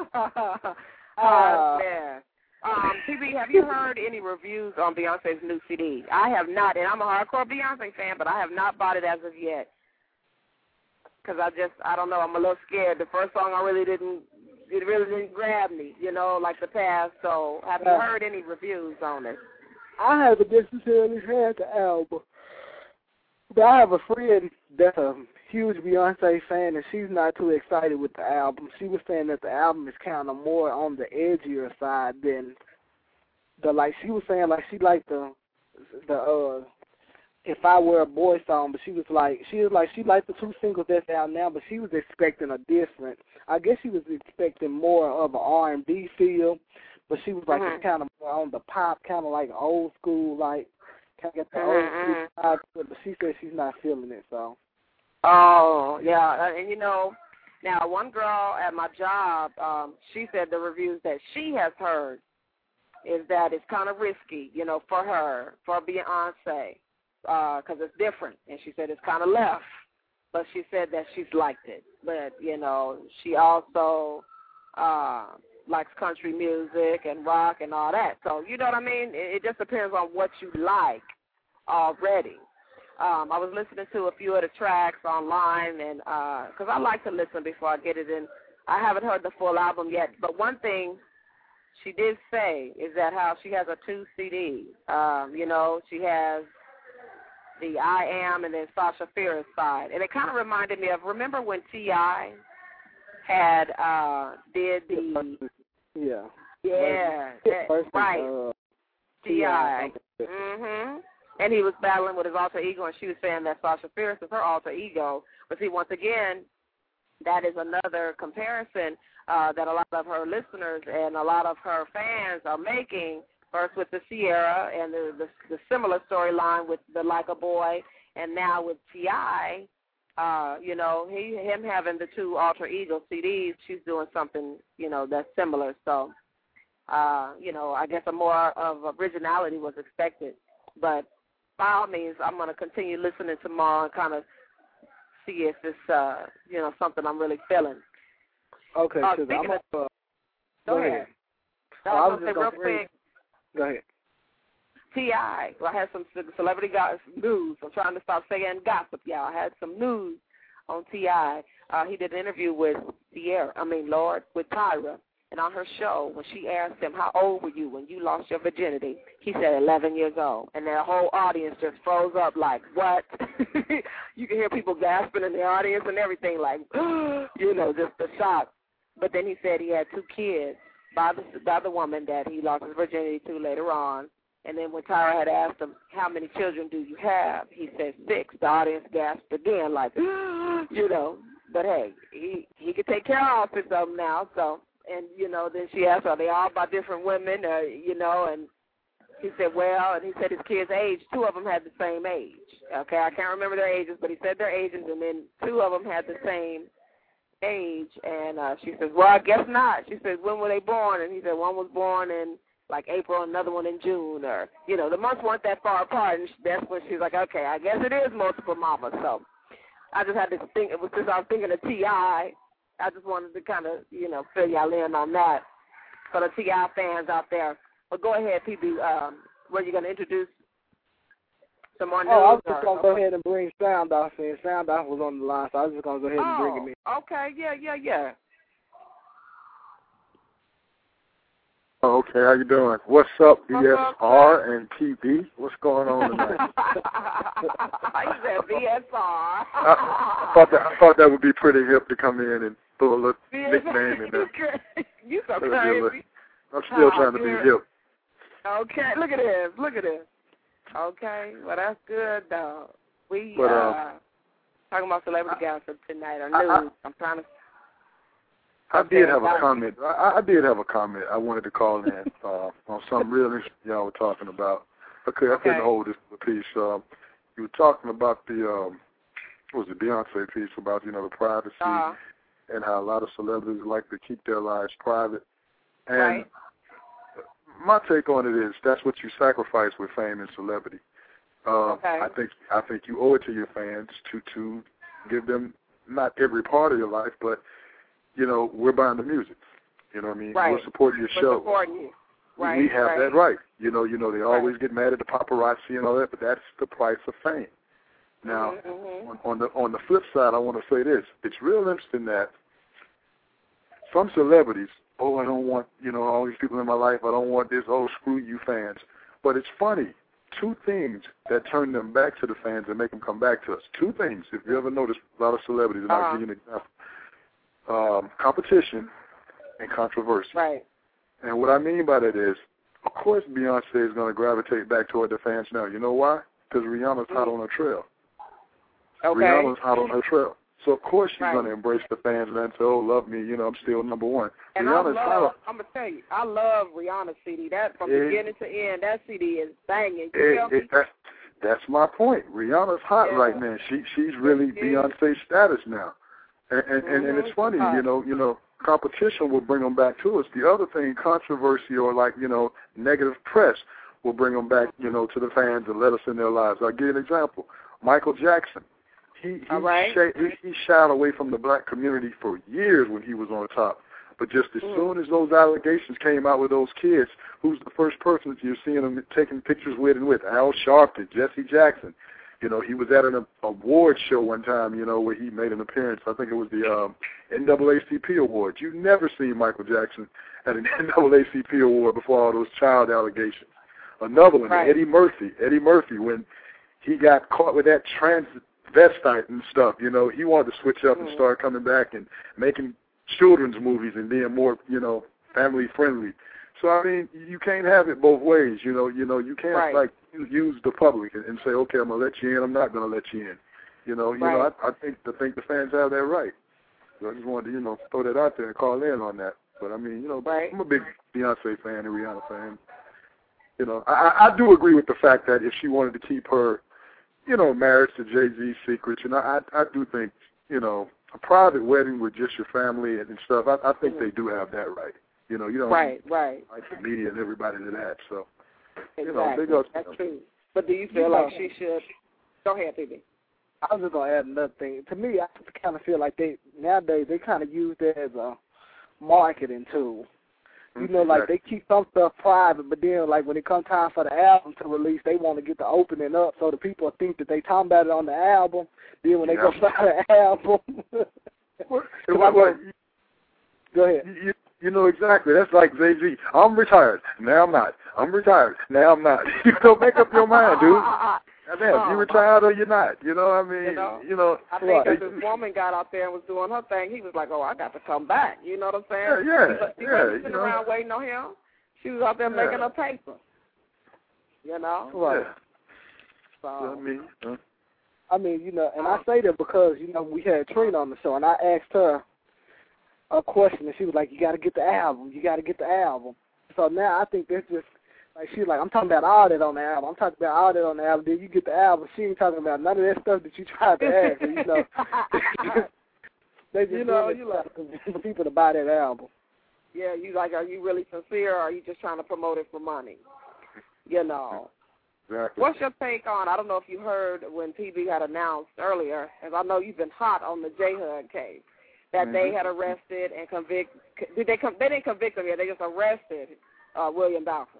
Oh man. Um, T B, have you heard any reviews on Beyonce's new C D? I have not, and I'm a hardcore Beyonce fan, but I have not bought it as of yet. Because I just, I don't know, I'm a little scared. The first song I really didn't, it really didn't grab me, you know, like the past. So have you heard any reviews on it? I haven't necessarily had the album. But I have a friend that's a huge Beyonce fan, and she's not too excited with the album. She was saying that the album is kind of more on the edgier side than the, like, she was saying, like, she liked the, the, uh, If I Were a Boy song, but she was like, she was like, she liked the two singles that's out now, but she was expecting a different, I guess she was expecting more of an R and B feel, but she was like, mm-hmm. it's kind of more on the pop, kind of like old school, like, kind of get the mm-hmm. old school vibe, but she said she's not feeling it, so. Oh, yeah, and you know, now one girl at my job, um, she said the reviews that she has heard is that it's kind of risky, you know, for her, for Beyonce. Because uh, it's different, and she said it's kind of left, but she said that she's liked it. But, you know, she also uh, likes country music and rock and all that. So, you know what I mean? It, it just depends on what you like already. Um, I was listening to a few of the tracks online, and because uh, I like to listen before I get it in. I haven't heard the full album yet, but one thing she did say is that how she has a two C D. Um, you know, she has the I Am and then Sasha Fierce side. And it kind of reminded me of, remember when T I had uh, did the... Yeah. Yeah, that, First, right. Uh, T I Mm-hmm. And he was battling with his alter ego, and she was saying that Sasha Fierce is her alter ego. But see, once again, that is another comparison uh, that a lot of her listeners and a lot of her fans are making, first with the Sierra and the, the, the similar storyline with the Like a Boy, and now with T I, uh, you know, he, him having the two alter ego C Ds, she's doing something, you know, that's similar. So, uh, you know, I guess a more of originality was expected. But by all means, I'm going to continue listening tomorrow and kind of see if it's, uh, you know, something I'm really feeling. Okay, uh, Sugar, I'm of, up, uh, go, go ahead. ahead. No, oh, I I was was going to say just real gonna quick. Go ahead. T I Well, I had some celebrity guys news. I'm trying to stop saying gossip, y'all. I had some news on T I Uh, he did an interview with Sierra, I mean, Lord, with Tyra. And on her show, when she asked him, how old were you when you lost your virginity? He said eleven years old. And the whole audience just froze up like, what? You can hear people gasping in the audience and everything like, you know, just the shock. But then he said he had two kids by the, by the woman that he lost his virginity to later on. And then when Tyra had asked him, how many children do you have? He said six. The audience gasped again like, you know. But, hey, he, he could take care of his own now, so. And, you know, then she asked, are they all by different women, uh, you know, and he said, well, and he said his kids' age, two of them had the same age. Okay, I can't remember their ages, but he said their ages, and then two of them had the same age. And uh, she says, well, I guess not. She said, when were they born? And he said, one was born in, like, April, another one in June, or, you know, the months weren't that far apart. And that's when she's like, okay, I guess it is multiple mamas. So I just had to think, it was since I was thinking of T I I just wanted to kind of, you know, fill y'all in on that for the T I fans out there. But go ahead, P B. Um, were you going to introduce some more news? Oh, I was just or, going to or, go ahead and bring Sound Off in. Sound Off was on the line, so I was just going to go ahead and oh, bring him in. Okay, yeah, yeah, yeah. Oh, okay, how you doing? What's up, B S R and P B? What's going on tonight? You said B S R. I, I thought that I thought that would be pretty hip to come in and throw a little nickname in there. You so crazy. I'm still oh, trying to good. be hip. Okay, look at this. Look at this. Okay, well that's good though. We but, uh, uh talking about celebrity gossip tonight or I, news. I, I'm trying to. I did have a comment. I, I did have a comment. I wanted to call in uh, on something real interesting y'all were talking about. Okay, I couldn't hold this piece. Um, you were talking about the um, what was it, Beyonce piece about you know the privacy uh, and how a lot of celebrities like to keep their lives private. And right. my take on it is that's what you sacrifice with fame and celebrity. Uh, okay. I think I think you owe it to your fans to to give them not every part of your life, but you know, we're buying the music. You know what I mean? Right. We're supporting your we're show. Supporting you. Right. We have right. that right. You know, you know, they always right. get mad at the paparazzi and all that, but that's the price of fame. Now, mm-hmm. on, on the on the flip side, I want to say this: it's real interesting that some celebrities, oh, I don't want you know all these people in my life. I don't want this. Oh, screw you, fans. But it's funny. Two things that turn them back to the fans and make them come back to us. Two things. If you ever notice, a lot of celebrities, and uh-huh. I'll give you an example. Um, competition and controversy. Right. And what I mean by that is, of course, Beyonce is going to gravitate back toward the fans now. You know why? Because Rihanna's hot on her trail. Okay. Rihanna's hot on her trail. So, of course, she's right. going to embrace the fans and say, oh, love me, you know, I'm still number one. And Rihanna's I love, hot. I'm going to tell you, I love Rihanna's C D. That, from it, beginning to end, that C D is banging. You it, feel me? It, that's, that's my point. Rihanna's hot yeah. right now. She She's really yeah. Beyonce status now. And, and, mm-hmm. and, and it's funny, you know, you know, competition will bring them back to us. The other thing, controversy or like, you know, negative press will bring them back, you know, to the fans and let us in their lives. I'll give you an example. Michael Jackson. He he, All right. shy, he he shied away from the black community for years when he was on top. But just as Mm. soon as those allegations came out with those kids, who's the first person that you're seeing them taking pictures with and with? Al Sharpton, Jesse Jackson. You know, he was at an award show one time, you know, where he made an appearance. I think it was the um, N double A C P Award. You never seen Michael Jackson at an N double A C P Award before all those child allegations. Another one, Right. Eddie Murphy. Eddie Murphy, when he got caught with that transvestite and stuff, you know, he wanted to switch up Mm. and start coming back and making children's movies and being more, you know, family friendly. So I mean, you can't have it both ways. You know, you know, you can't Right. like use the public and, and say, okay, I'm gonna let you in. I'm not gonna let you in. You know, you Right. know, I, I think I think the fans have that right. So I just wanted to, you know, throw that out there and call in on that. But I mean, you know, right. I'm a big Beyonce fan and Rihanna fan. You know, I, I do agree with the fact that if she wanted to keep her, you know, marriage to Jay-Z secret, you know, I I do think, you know, a private wedding with just your family and stuff, I, I think Mm-hmm. they do have that right. You know, you don't Right, right. like the media and everybody to that. So, Exactly. you know, big ups to That's them. true. But do you feel You like know- she should? Go ahead, baby. I was just gonna add another thing. To me, I kind of feel like they nowadays they kind of use that as a marketing tool. You know, like they keep some stuff private, but then like when it comes time for the album to release, they want to get the opening up so the people think that they talking about it on the album. Then when they go Yeah. buy the album, What, 'Cause what, I what, know- go ahead. You, you know exactly. That's like Jay-Z. I'm retired. Now I'm not. I'm retired. Now I'm not. You know, make up your mind, dude. I mean, Oh. you retired or you're not. You know what I mean? You know? You know I think right. that this woman got out there and was doing her thing. He was like, "Oh, I got to come back." You know what I'm saying? Yeah, yeah, She, she yeah, wasn't you sitting know. around waiting on him. She was out there Yeah. making her paper. You know? Right. So, I So, mean, uh, I mean, you know, and I say that because, you know, we had Trina on the show, and I asked her a question, and she was like, you got to get the album. You got to get the album. So now I think that's just, like, she's like, I'm talking about all that on the album. I'm talking about all that on the album. Then you get the album. She ain't talking about none of that stuff that you tried to ask her, you know. They just You know, doing it you like- for people to buy that album. yeah, you like, are you really sincere, or are you just trying to promote it for money? You know. exactly. What's your take on, I don't know if you heard when T V had announced earlier, as I know you've been hot on the J Hud case, that they Mhm. had arrested and convict, did they, they didn't convict him yet, they just arrested uh, William Balfour.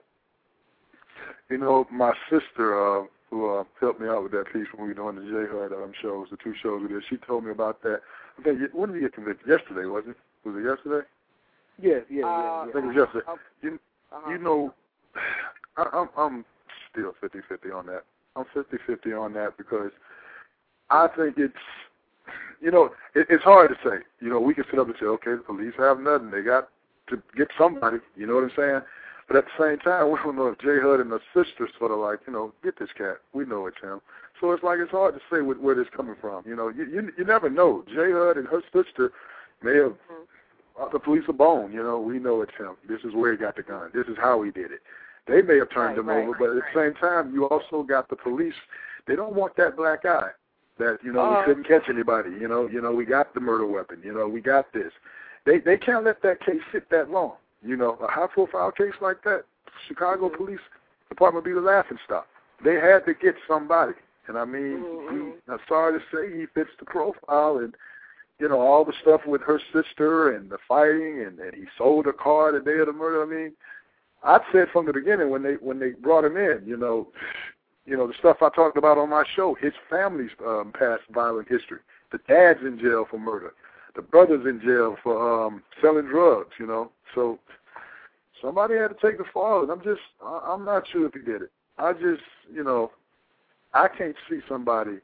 You know, my sister, uh, who uh, helped me out with that piece when we were doing the J-Hud um, shows, the two shows we did, she told me about that. I think, when did he get convicted? Yesterday, wasn't it? Was it yesterday? Yeah, yeah, Uh, yeah. I think it was yesterday. Okay. You, Uh-huh. you know, I, I'm, I'm still fifty-fifty on that. I'm fifty-fifty on that because I think it's, you know, it, it's hard to say. You know, we can sit up and say, okay, the police have nothing. They got to get somebody. You know what I'm saying? But at the same time, we don't know if J Hud and the sister sort of like, you know, get this cat. We know it's him. So it's like it's hard to say where, where this coming from. You know, you, you you never know. J Hud and her sister may have brought the police a bone. You know, we know it's him. This is where he got the gun. This is how he did it. They may have turned Right, him right, over, but at the same time, you also got the police. They don't want that black eye. That you know Uh, we couldn't catch anybody. You know, you know we got the murder weapon. You know we got this. They they can't let that case sit that long. You know, a high profile case like that, Chicago Police Department be the laughing stock. They had to get somebody, and I mean, Mm-hmm. he, I'm sorry to say, he fits the profile, and you know all the stuff with her sister and the fighting, and, and he sold a car the day of the murder. I mean, I said from the beginning when they when they brought him in, you know, you know the stuff I talked about on my show, his family's um, past violent history. The dad's in jail for murder. The brother's in jail for um, selling drugs. You know, so somebody had to take the fall, and I'm just I, I'm not sure if he did it. I just you know I can't see somebody.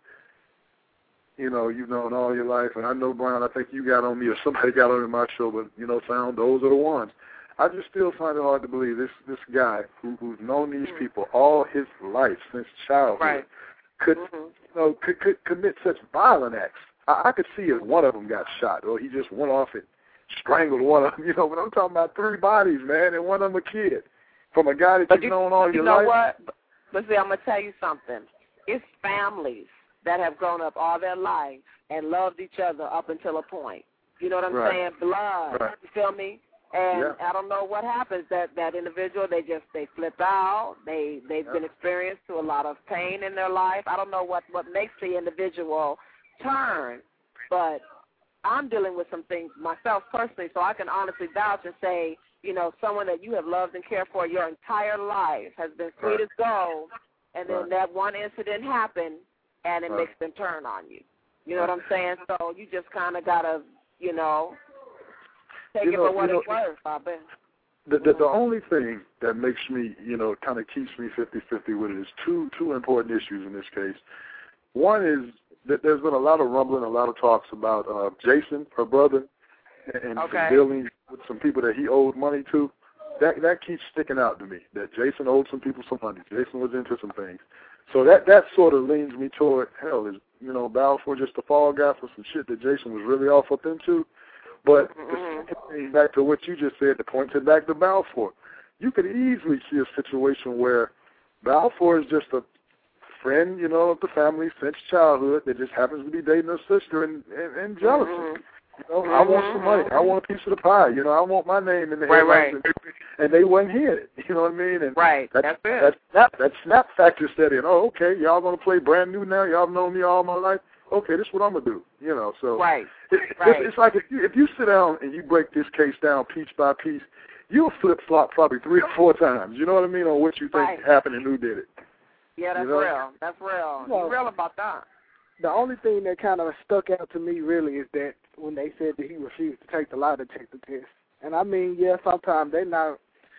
You know, you've known all your life, and I know, Brian, I think you got on me or somebody got on in my show, but, you know, found those are the ones. I just still find it hard to believe this this guy who, who's known these people all his life since childhood Right. could, Mm-hmm. you know, could, could commit such violent acts. I, I could see if one of them got shot, or he just went off and strangled one of them. You know, but I'm talking about three bodies, man, and one of them a kid. From a guy that But you've you, known all you your know life. what? But, but see, I'm going to tell you something. It's families that have grown up all their lives and loved each other up until a point. You know what I'm Right. saying? Blood. Right. You feel me? And Yeah. I don't know what happens. That that individual, they just they flip out. They they've Yeah. been experienced to a lot of pain in their life. I don't know what what makes the individual turn, but I'm dealing with some things myself personally, so I can honestly vouch and say, you know, someone that you have loved and cared for your entire life has been sweet right. as gold, and then right. that one incident happened, and it right. makes them turn on you. You know what I'm saying? So you just kind of got to, you know, take you it know, for what you know, it's worth, I bet. The, the, the only thing that makes me, you know, kind of keeps me fifty-fifty with it is two two important issues in this case. One is that there's been a lot of rumbling, a lot of talks about uh, Jason, her brother, and okay. some dealing with some people that he owed money to. That that keeps sticking out to me, that Jason owed some people some money. Jason was into some things. So that, that sort of leans me toward, hell, is, you know, Balfour just a fall guy for some shit that Jason was really off up into? But mm-hmm. back to what you just said, the point to back to Balfour. You could easily see a situation where Balfour is just a friend, you know, of the family since childhood that just happens to be dating her sister and, and, and jealousy. Mm-hmm. You know, mm-hmm. I want some money. I want a piece of the pie. You know, I want my name in the right, headlines. right. And, and they wasn't hearing it. You know what I mean? And right. That, That's it. That snap, that snap factor set in. Oh, okay, y'all going to play brand new now? Y'all known me all my life? Okay, this is what I'm going to do. You know, so right. It, right. It's, it's like if you, if you sit down and you break this case down piece by piece, you'll flip-flop probably three or four times. You know what I mean, on what you think right. happened and who did it. Yeah, that's you know? real. That's real. Well, You're real about that. The only thing that kind of stuck out to me really is that when they said that he refused to take the lie detector test. And I mean, yeah, sometimes they're not,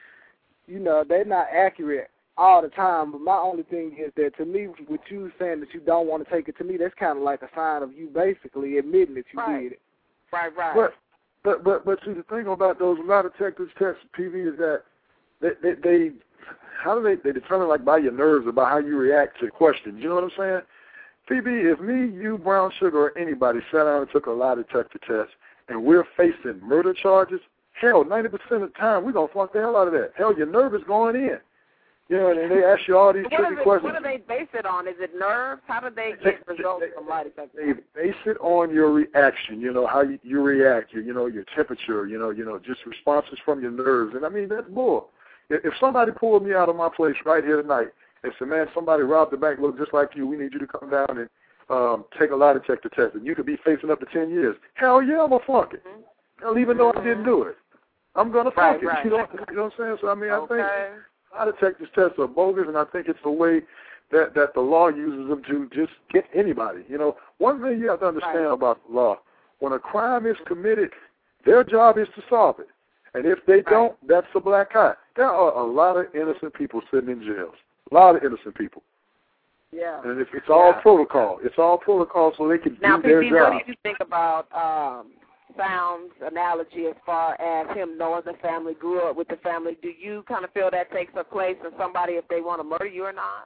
you know, they're not accurate all the time. But my only thing is that to me, with you saying that you don't want to take it, to me, that's kind of like a sign of you basically admitting that you right. did it. Right, right. But, but, but, but see, the thing about those lie detectors tests, P V, is that they, they, they how do they, they determine, like, by your nerves about how you react to questions. You know what I'm saying? P B, if me, you, Brown Sugar, or anybody sat down and took a lie detector test and we're facing murder charges, hell, ninety percent of the time we're going to flunk the hell out of that. Hell, your nerve is going in. You know, and they ask you all these tricky it, questions. What do they base it on? Is it nerves? How do they get they, results they, from lie detectors? They base it on your reaction, you know, how you, you react, you, you know, your temperature, you know, you know, just responses from your nerves. And, I mean, that's bull. If, if somebody pulled me out of my place right here tonight, and said, man, somebody robbed the bank, look just like you. We need you to come down and um, take a lie detector test, and you could be facing up to ten years. Hell yeah, I'm going to flunk it. Mm-hmm. Hell, even though I didn't do it. I'm going to flunk right, it. Right. You, know, you know what I'm saying? So, I mean, okay. I think lie detector tests are bogus, and I think it's the way that, that the law uses them to just get anybody. You know, one thing you have to understand right. about the law, when a crime is committed, their job is to solve it. And if they right. don't, that's a black eye. There are a lot of innocent people sitting in jails. A lot of innocent people. Yeah. And it's, it's all yeah. protocol. It's all protocol so they can now, do their P P, job. Now, what do you think about um, Sound's analogy as far as him knowing the family, grew up with the family? Do you kind of feel that takes a place in somebody if they want to murder you or not?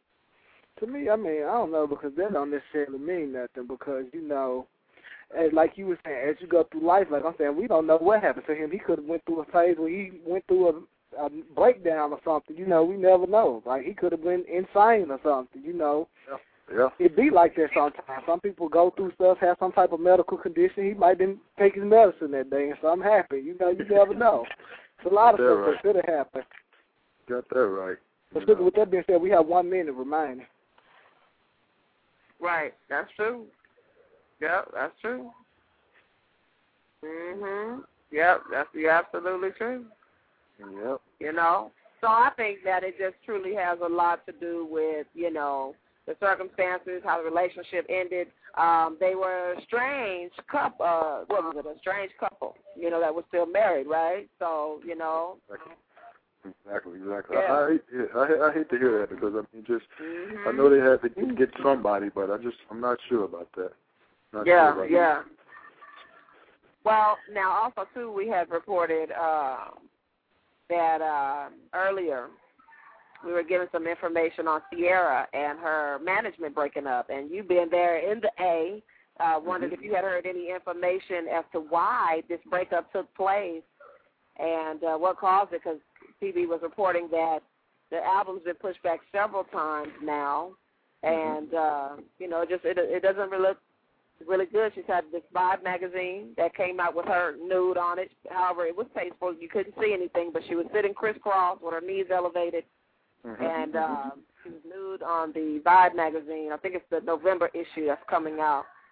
To me, I mean, I don't know, because that don't necessarily mean nothing because, you know, as like you were saying, as you go through life, like I'm saying, we don't know what happened to him. He could have went through a phase where he went through a a breakdown or something, you know, we never know. Like, he could have been insane or something, you know. Yeah. yeah. It be like that sometimes. Some people go through stuff, have some type of medical condition. He might didn't take his medicine that day, and so I'm happy. You know, you never know. It's a lot of stuff right. that could have happened. Got that right. But so, with that being said, we have one minute remaining. Right. That's true. Yep, that's true. Mm-hmm. Yep, that's you're absolutely true. Yep. You know, so I think that it just truly has a lot to do with, you know, the circumstances, how the relationship ended. Um, they were a strange couple. Uh, what was it? A strange couple. You know, that was still married, right? So, you know. Exactly. Exactly. Yeah. I, I, hate, I, I hate to hear that because I mean, just mm-hmm. I know they had to get somebody, but I just I'm not sure about that. Not yeah. sure about yeah. that. Well, now also too, we had reported. Uh, that uh, earlier we were given some information on Sierra and her management breaking up, and you being there in the A, uh, wondered mm-hmm. if you had heard any information as to why this breakup took place and uh, what caused it, because T V was reporting that the album's been pushed back several times now, and, uh, you know, just it, it doesn't really look really good. She's had this Vibe magazine that came out with her nude on it. However, it was tasteful. You couldn't see anything, but she was sitting crisscross with her knees elevated, mm-hmm. and uh, she was nude on the Vibe magazine. I think it's the November issue that's coming out.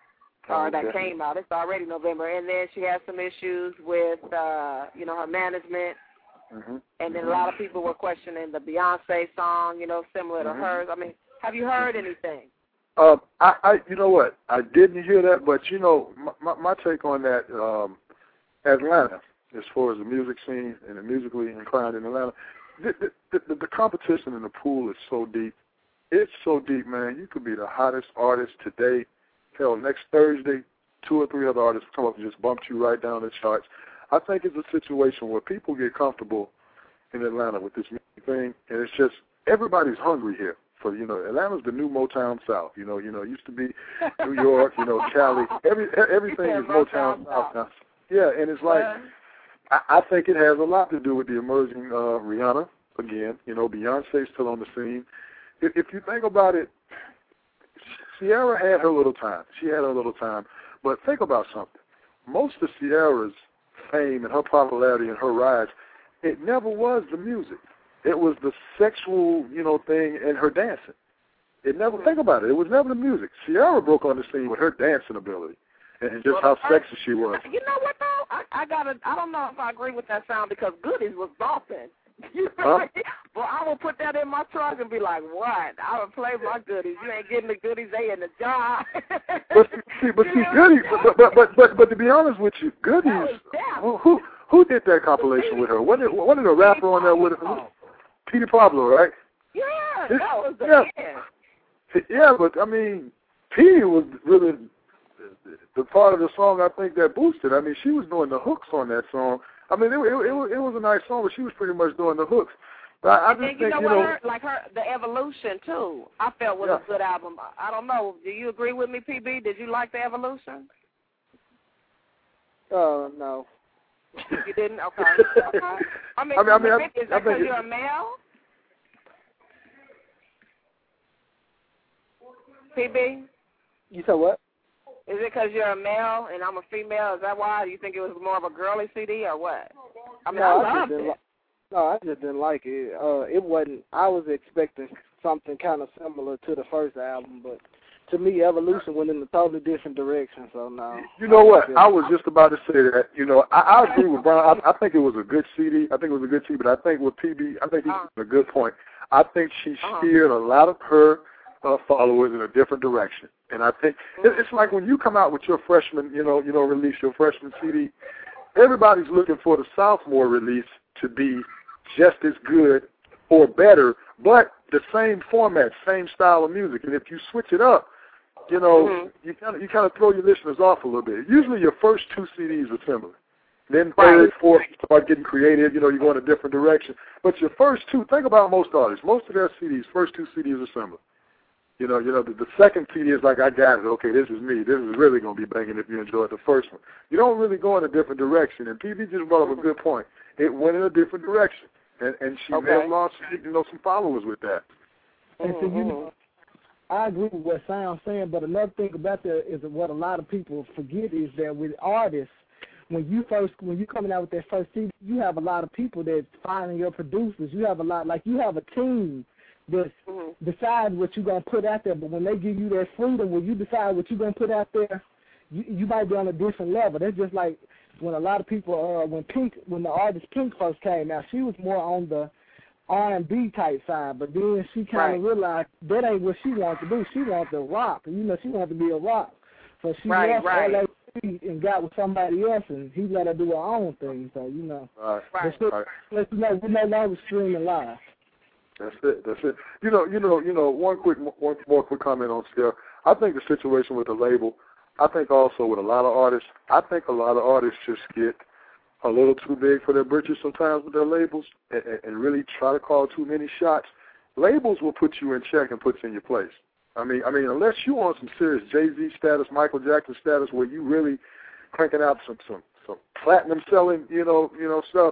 or that Okay. came out. It's already November. And then she has some issues with, uh, you know, her management. Mm-hmm. And then a lot of people were questioning the Beyonce song, you know, similar to Mhm. hers. I mean, have you heard anything? Uh, I, I, you know what? I didn't hear that, but you know, my, my, my take on that, um, Atlanta, as far as the music scene and the musically inclined in Atlanta, the, the, the, the competition in the pool is so deep. It's so deep, man. You could be the hottest artist today. Hell, next Thursday, two or three other artists come up and just bump you right down the charts. I think it's a situation where people get comfortable in Atlanta with this music thing, and it's just everybody's hungry here. For you know, Atlanta's the new Motown South. You know, you know, it used to be New York. You know, Cali. Every everything is Motown South now. Yeah, and it's like I, I think it has a lot to do with the emerging uh, Rihanna again. You know, Beyonce's still on the scene. If, if you think about it, Ciara had her little time. She had her little time. But think about something. Most of Ciara's fame and her popularity and her rise, it never was the music. It was the sexual, you know, thing and her dancing. It never, think about it, it was never the music. Ciara broke on the scene with her dancing ability and just well, how sexy she was. You know what, though? I, I gotta, I don't know if I agree with that sound because Goodies was bumping. You know Huh? what I mean? Well, I will put that in my truck and be like, what? I will play my Goodies. You ain't getting the Goodies, they in the job. But see, but see, Goodies, but, but but but but to be honest with you, Goodies, who who, who did that compilation with her? What did what did a rapper on there with her? Petey Pablo, right? Yeah, that was the yeah. end. Yeah, but I mean, Petey was really the, the part of the song I think that boosted. I mean, she was doing the hooks on that song. I mean, it, it, it, was, it was a nice song, but she was pretty much doing the hooks. But I, I just and think, you know you what, know, her, like her, the Evolution too. I felt was yeah. a good album. I don't know. Do you agree with me, P B? Did you like the Evolution? Uh, no. You didn't? Okay. okay. I mean, I mean, I mean, I- is I that because think it- you're a male? P B? You said what? Is it because you're a male and I'm a female? Is that why? Do you think it was more of a girly C D or what? I mean, no, I I loved just didn't it. li- no, I just didn't like it. Uh, it wasn't. I was expecting something kind of similar to the first album, but to me, Evolution went in a totally different direction. So no. You know what? I was just about to say that. You know, I, I agree with Brian. I, I think it was a good C D. I think it was a good C D, but I think with P B, I think he's uh, a good point. I think she uh-huh. steered a lot of her uh, followers in a different direction. And I think it, it's like when you come out with your freshman, you know, you know, release your freshman C D. Everybody's looking for the sophomore release to be just as good or better, but the same format, same style of music. And if you switch it up, you know, mm-hmm. you kind of you kind of throw your listeners off a little bit. Usually, your first two C Ds are similar. Then third, right. fourth, you start getting creative. You know, you go in a different direction. But your first two, think about most artists. Most of their C Ds, first two C Ds are similar. You know, you know, the, the second C D is like, I got it. Okay, this is me. This is really going to be banging if you enjoyed the first one. You don't really go in a different direction. And P B just brought up a good point. It went in a different direction, and and she okay. may have lost, you know, some followers with that. And so you know, I agree with what Sam's saying, but another thing about that is that what a lot of people forget is that with artists, when you first when you coming out with that first C D, you have a lot of people that finding your producers. You have a lot, like you have a team that mm-hmm. decide what you're gonna put out there. But when they give you that freedom, when you decide what you're gonna put out there, you you might be on a different level. That's just like when a lot of people, uh, when Pink, when the artist Pink first came out, she was more on the R and B type side, but then she kind of right. realized that ain't what she wants to do. She wants to rock, you know. She wants to be a rock, so she right, left right. L A and got with somebody else, and he let her do her own thing. So you know, Right. Right. But Right. let you know, we're no longer streaming live. That's it. That's it. You know, you know, you know. One quick, one more quick comment on Ciara. I think the situation with the label. I think also with a lot of artists. I think a lot of artists just get a little too big for their britches sometimes with their labels, and, and really try to call too many shots. Labels will put you in check and put you in your place. I mean, I mean, unless you want some serious Jay-Z status, Michael Jackson status, where you really cranking out some some some platinum selling, you know, you know stuff.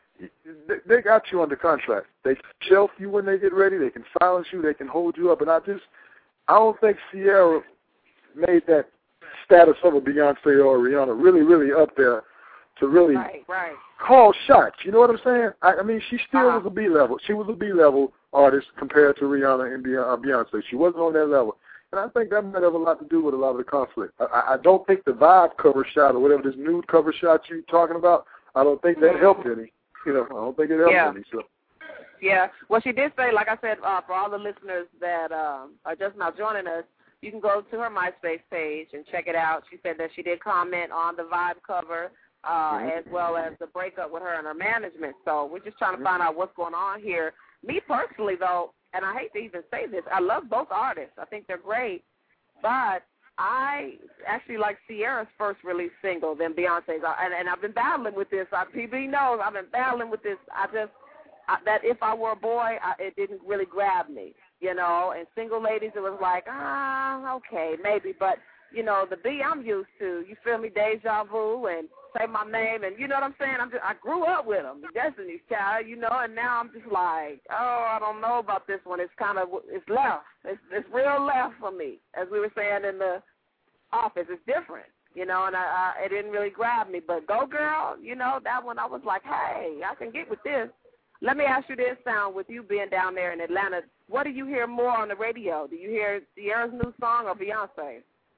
They, they got you under contract. They shelf you when they get ready. They can silence you. They can hold you up. And I just, I don't think Ciara made that status of a Beyonce or a Rihanna really, really up there to really right, right. call shots. You know what I'm saying? I, I mean, she still uh-huh. was a B level. She was a B level artist compared to Rihanna and Beyonce. She wasn't on that level. And I think that might have a lot to do with a lot of the conflict. I, I don't think the Vibe cover shot or whatever this nude cover shot you're talking about, I don't think that helped any. You know, I don't think it helped yeah. any. So. Yeah. Well, she did say, like I said, uh, for all the listeners that um, are just now joining us, you can go to her MySpace page and check it out. She said that she did comment on the Vibe cover uh, mm-hmm. as well as the breakup with her and her management. So we're just trying to find out what's going on here. Me personally, though, and I hate to even say this, I love both artists. I think they're great. But I actually like Ciara's first release single than Beyonce's. And, and I've been battling with this. I, P B knows I've been battling with this. I just, I, that If I Were a Boy, I, it didn't really grab me. You know, and Single Ladies, it was like, ah, okay, maybe. But, you know, the B I'm used to, you feel me, Deja Vu and Say My Name, and you know what I'm saying? I'm just, I grew up with them, Destiny's Child, you know, and now I'm just like, oh, I don't know about this one. It's kind of, it's left. It's, it's real left for me. As we were saying in the office, it's different, you know, and I, I, it didn't really grab me. But Go Girl, you know, that one I was like, hey, I can get with this. Let me ask you this, Sound, with you being down there in Atlanta, what do you hear more on the radio? Do you hear Ciara's new song or Beyonce?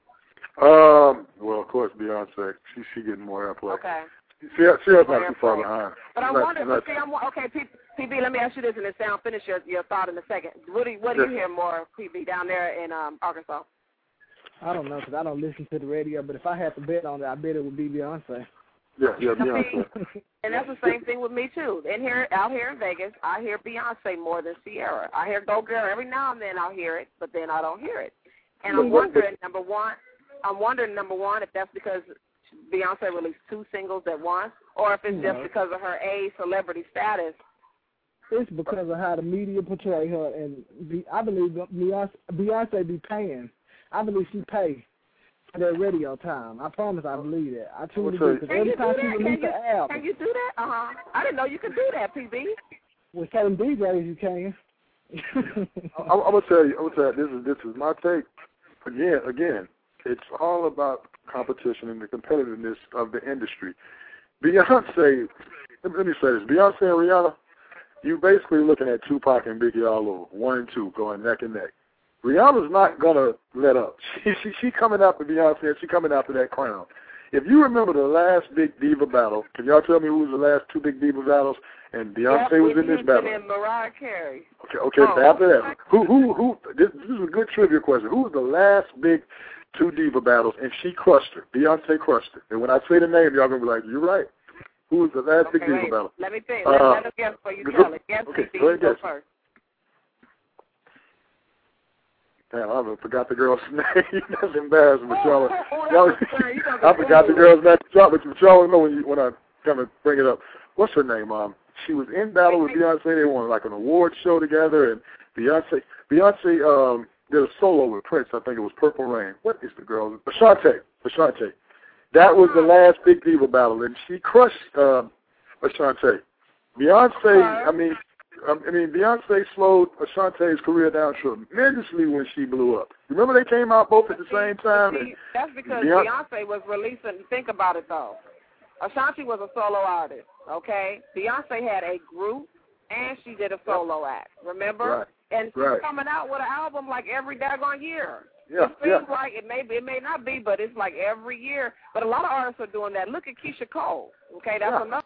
Um, well, of course, Beyonce. She she getting more airplay. Okay. Ciara's not too far behind. But I not, wonder, not, see, I'm, okay, P B, let me ask you this, and then Sound, finish your, your thought in a second. What do you, what do you hear more, P B, down there in um, Arkansas? I don't know, because I don't listen to the radio, but if I had to bet on it, I bet it would be Beyonce. Yeah, yeah, Beyonce. And that's the same thing with me, too. In here, out here in Vegas, I hear Beyonce more than Ciara. I hear Go Girl every now and then I'll hear it, but then I don't hear it. And I'm wondering, number one, I'm wondering, number one, if that's because Beyonce released two singles at once, or if it's no. just because of her A celebrity status. It's because of how the media portray her, and be, I believe Beyonce, Beyonce be paying. I believe she pay for that radio time. I promise I believe that. I truly do. Because every time she releases an album. Can you do that? Uh-huh. I didn't know you could do that, P B. With certain D Js you can. I'm, I'm gonna tell you. I'm gonna tell you. This is this is my take. Again, again, it's all about competition and the competitiveness of the industry. Beyonce. Let me, let me say this. Beyonce and Rihanna. You basically looking at Tupac and Biggie all over, one and two, going neck and neck. Rihanna's not gonna let up. She she she coming after Beyonce, and she coming after that crown. If you remember the last big diva battle, can y'all tell me who was the last two big diva battles? And Beyonce yep, was in this battle. And Mariah Carey. Okay, okay. Oh, so after that, who who who? This, this is a good trivia question. Who was the last big two diva battles? And she crushed her. Beyonce crushed her. And when I say the name, y'all gonna be like, "You're right." Who was the last okay, big diva wait. battle? Let me think. Uh, let, let us guess before you tell it. Guess okay, P B. go ahead, Go guess. first. Damn, I forgot the girl's name. That's embarrassing, but y'all, y'all I forgot the girl's name. Y'all, but y'all know when you when I kind of bring it up. What's her name, Mom? She was in battle with Beyonce. They won like an award show together, and Beyonce, Beyonce um, did a solo with Prince. I think it was Purple Rain. What is the girl? Ashanti. Ashanti. That was the last big diva battle, and she crushed uh, Ashanti. Beyonce, I mean. I mean, Beyonce slowed Ashanti's career down tremendously when she blew up. Remember they came out both at the same time? See, that's because Beyonce, Beyonce was releasing, think about it, though. Ashanti was a solo artist, okay? Beyonce had a group, and she did a solo act, remember? Right. And she's right. coming out with an album like every daggone year. Yeah, it seems yeah. like it may be, it may not be, but it's like every year. But a lot of artists are doing that. Look at Keisha Cole, okay? That's yeah. another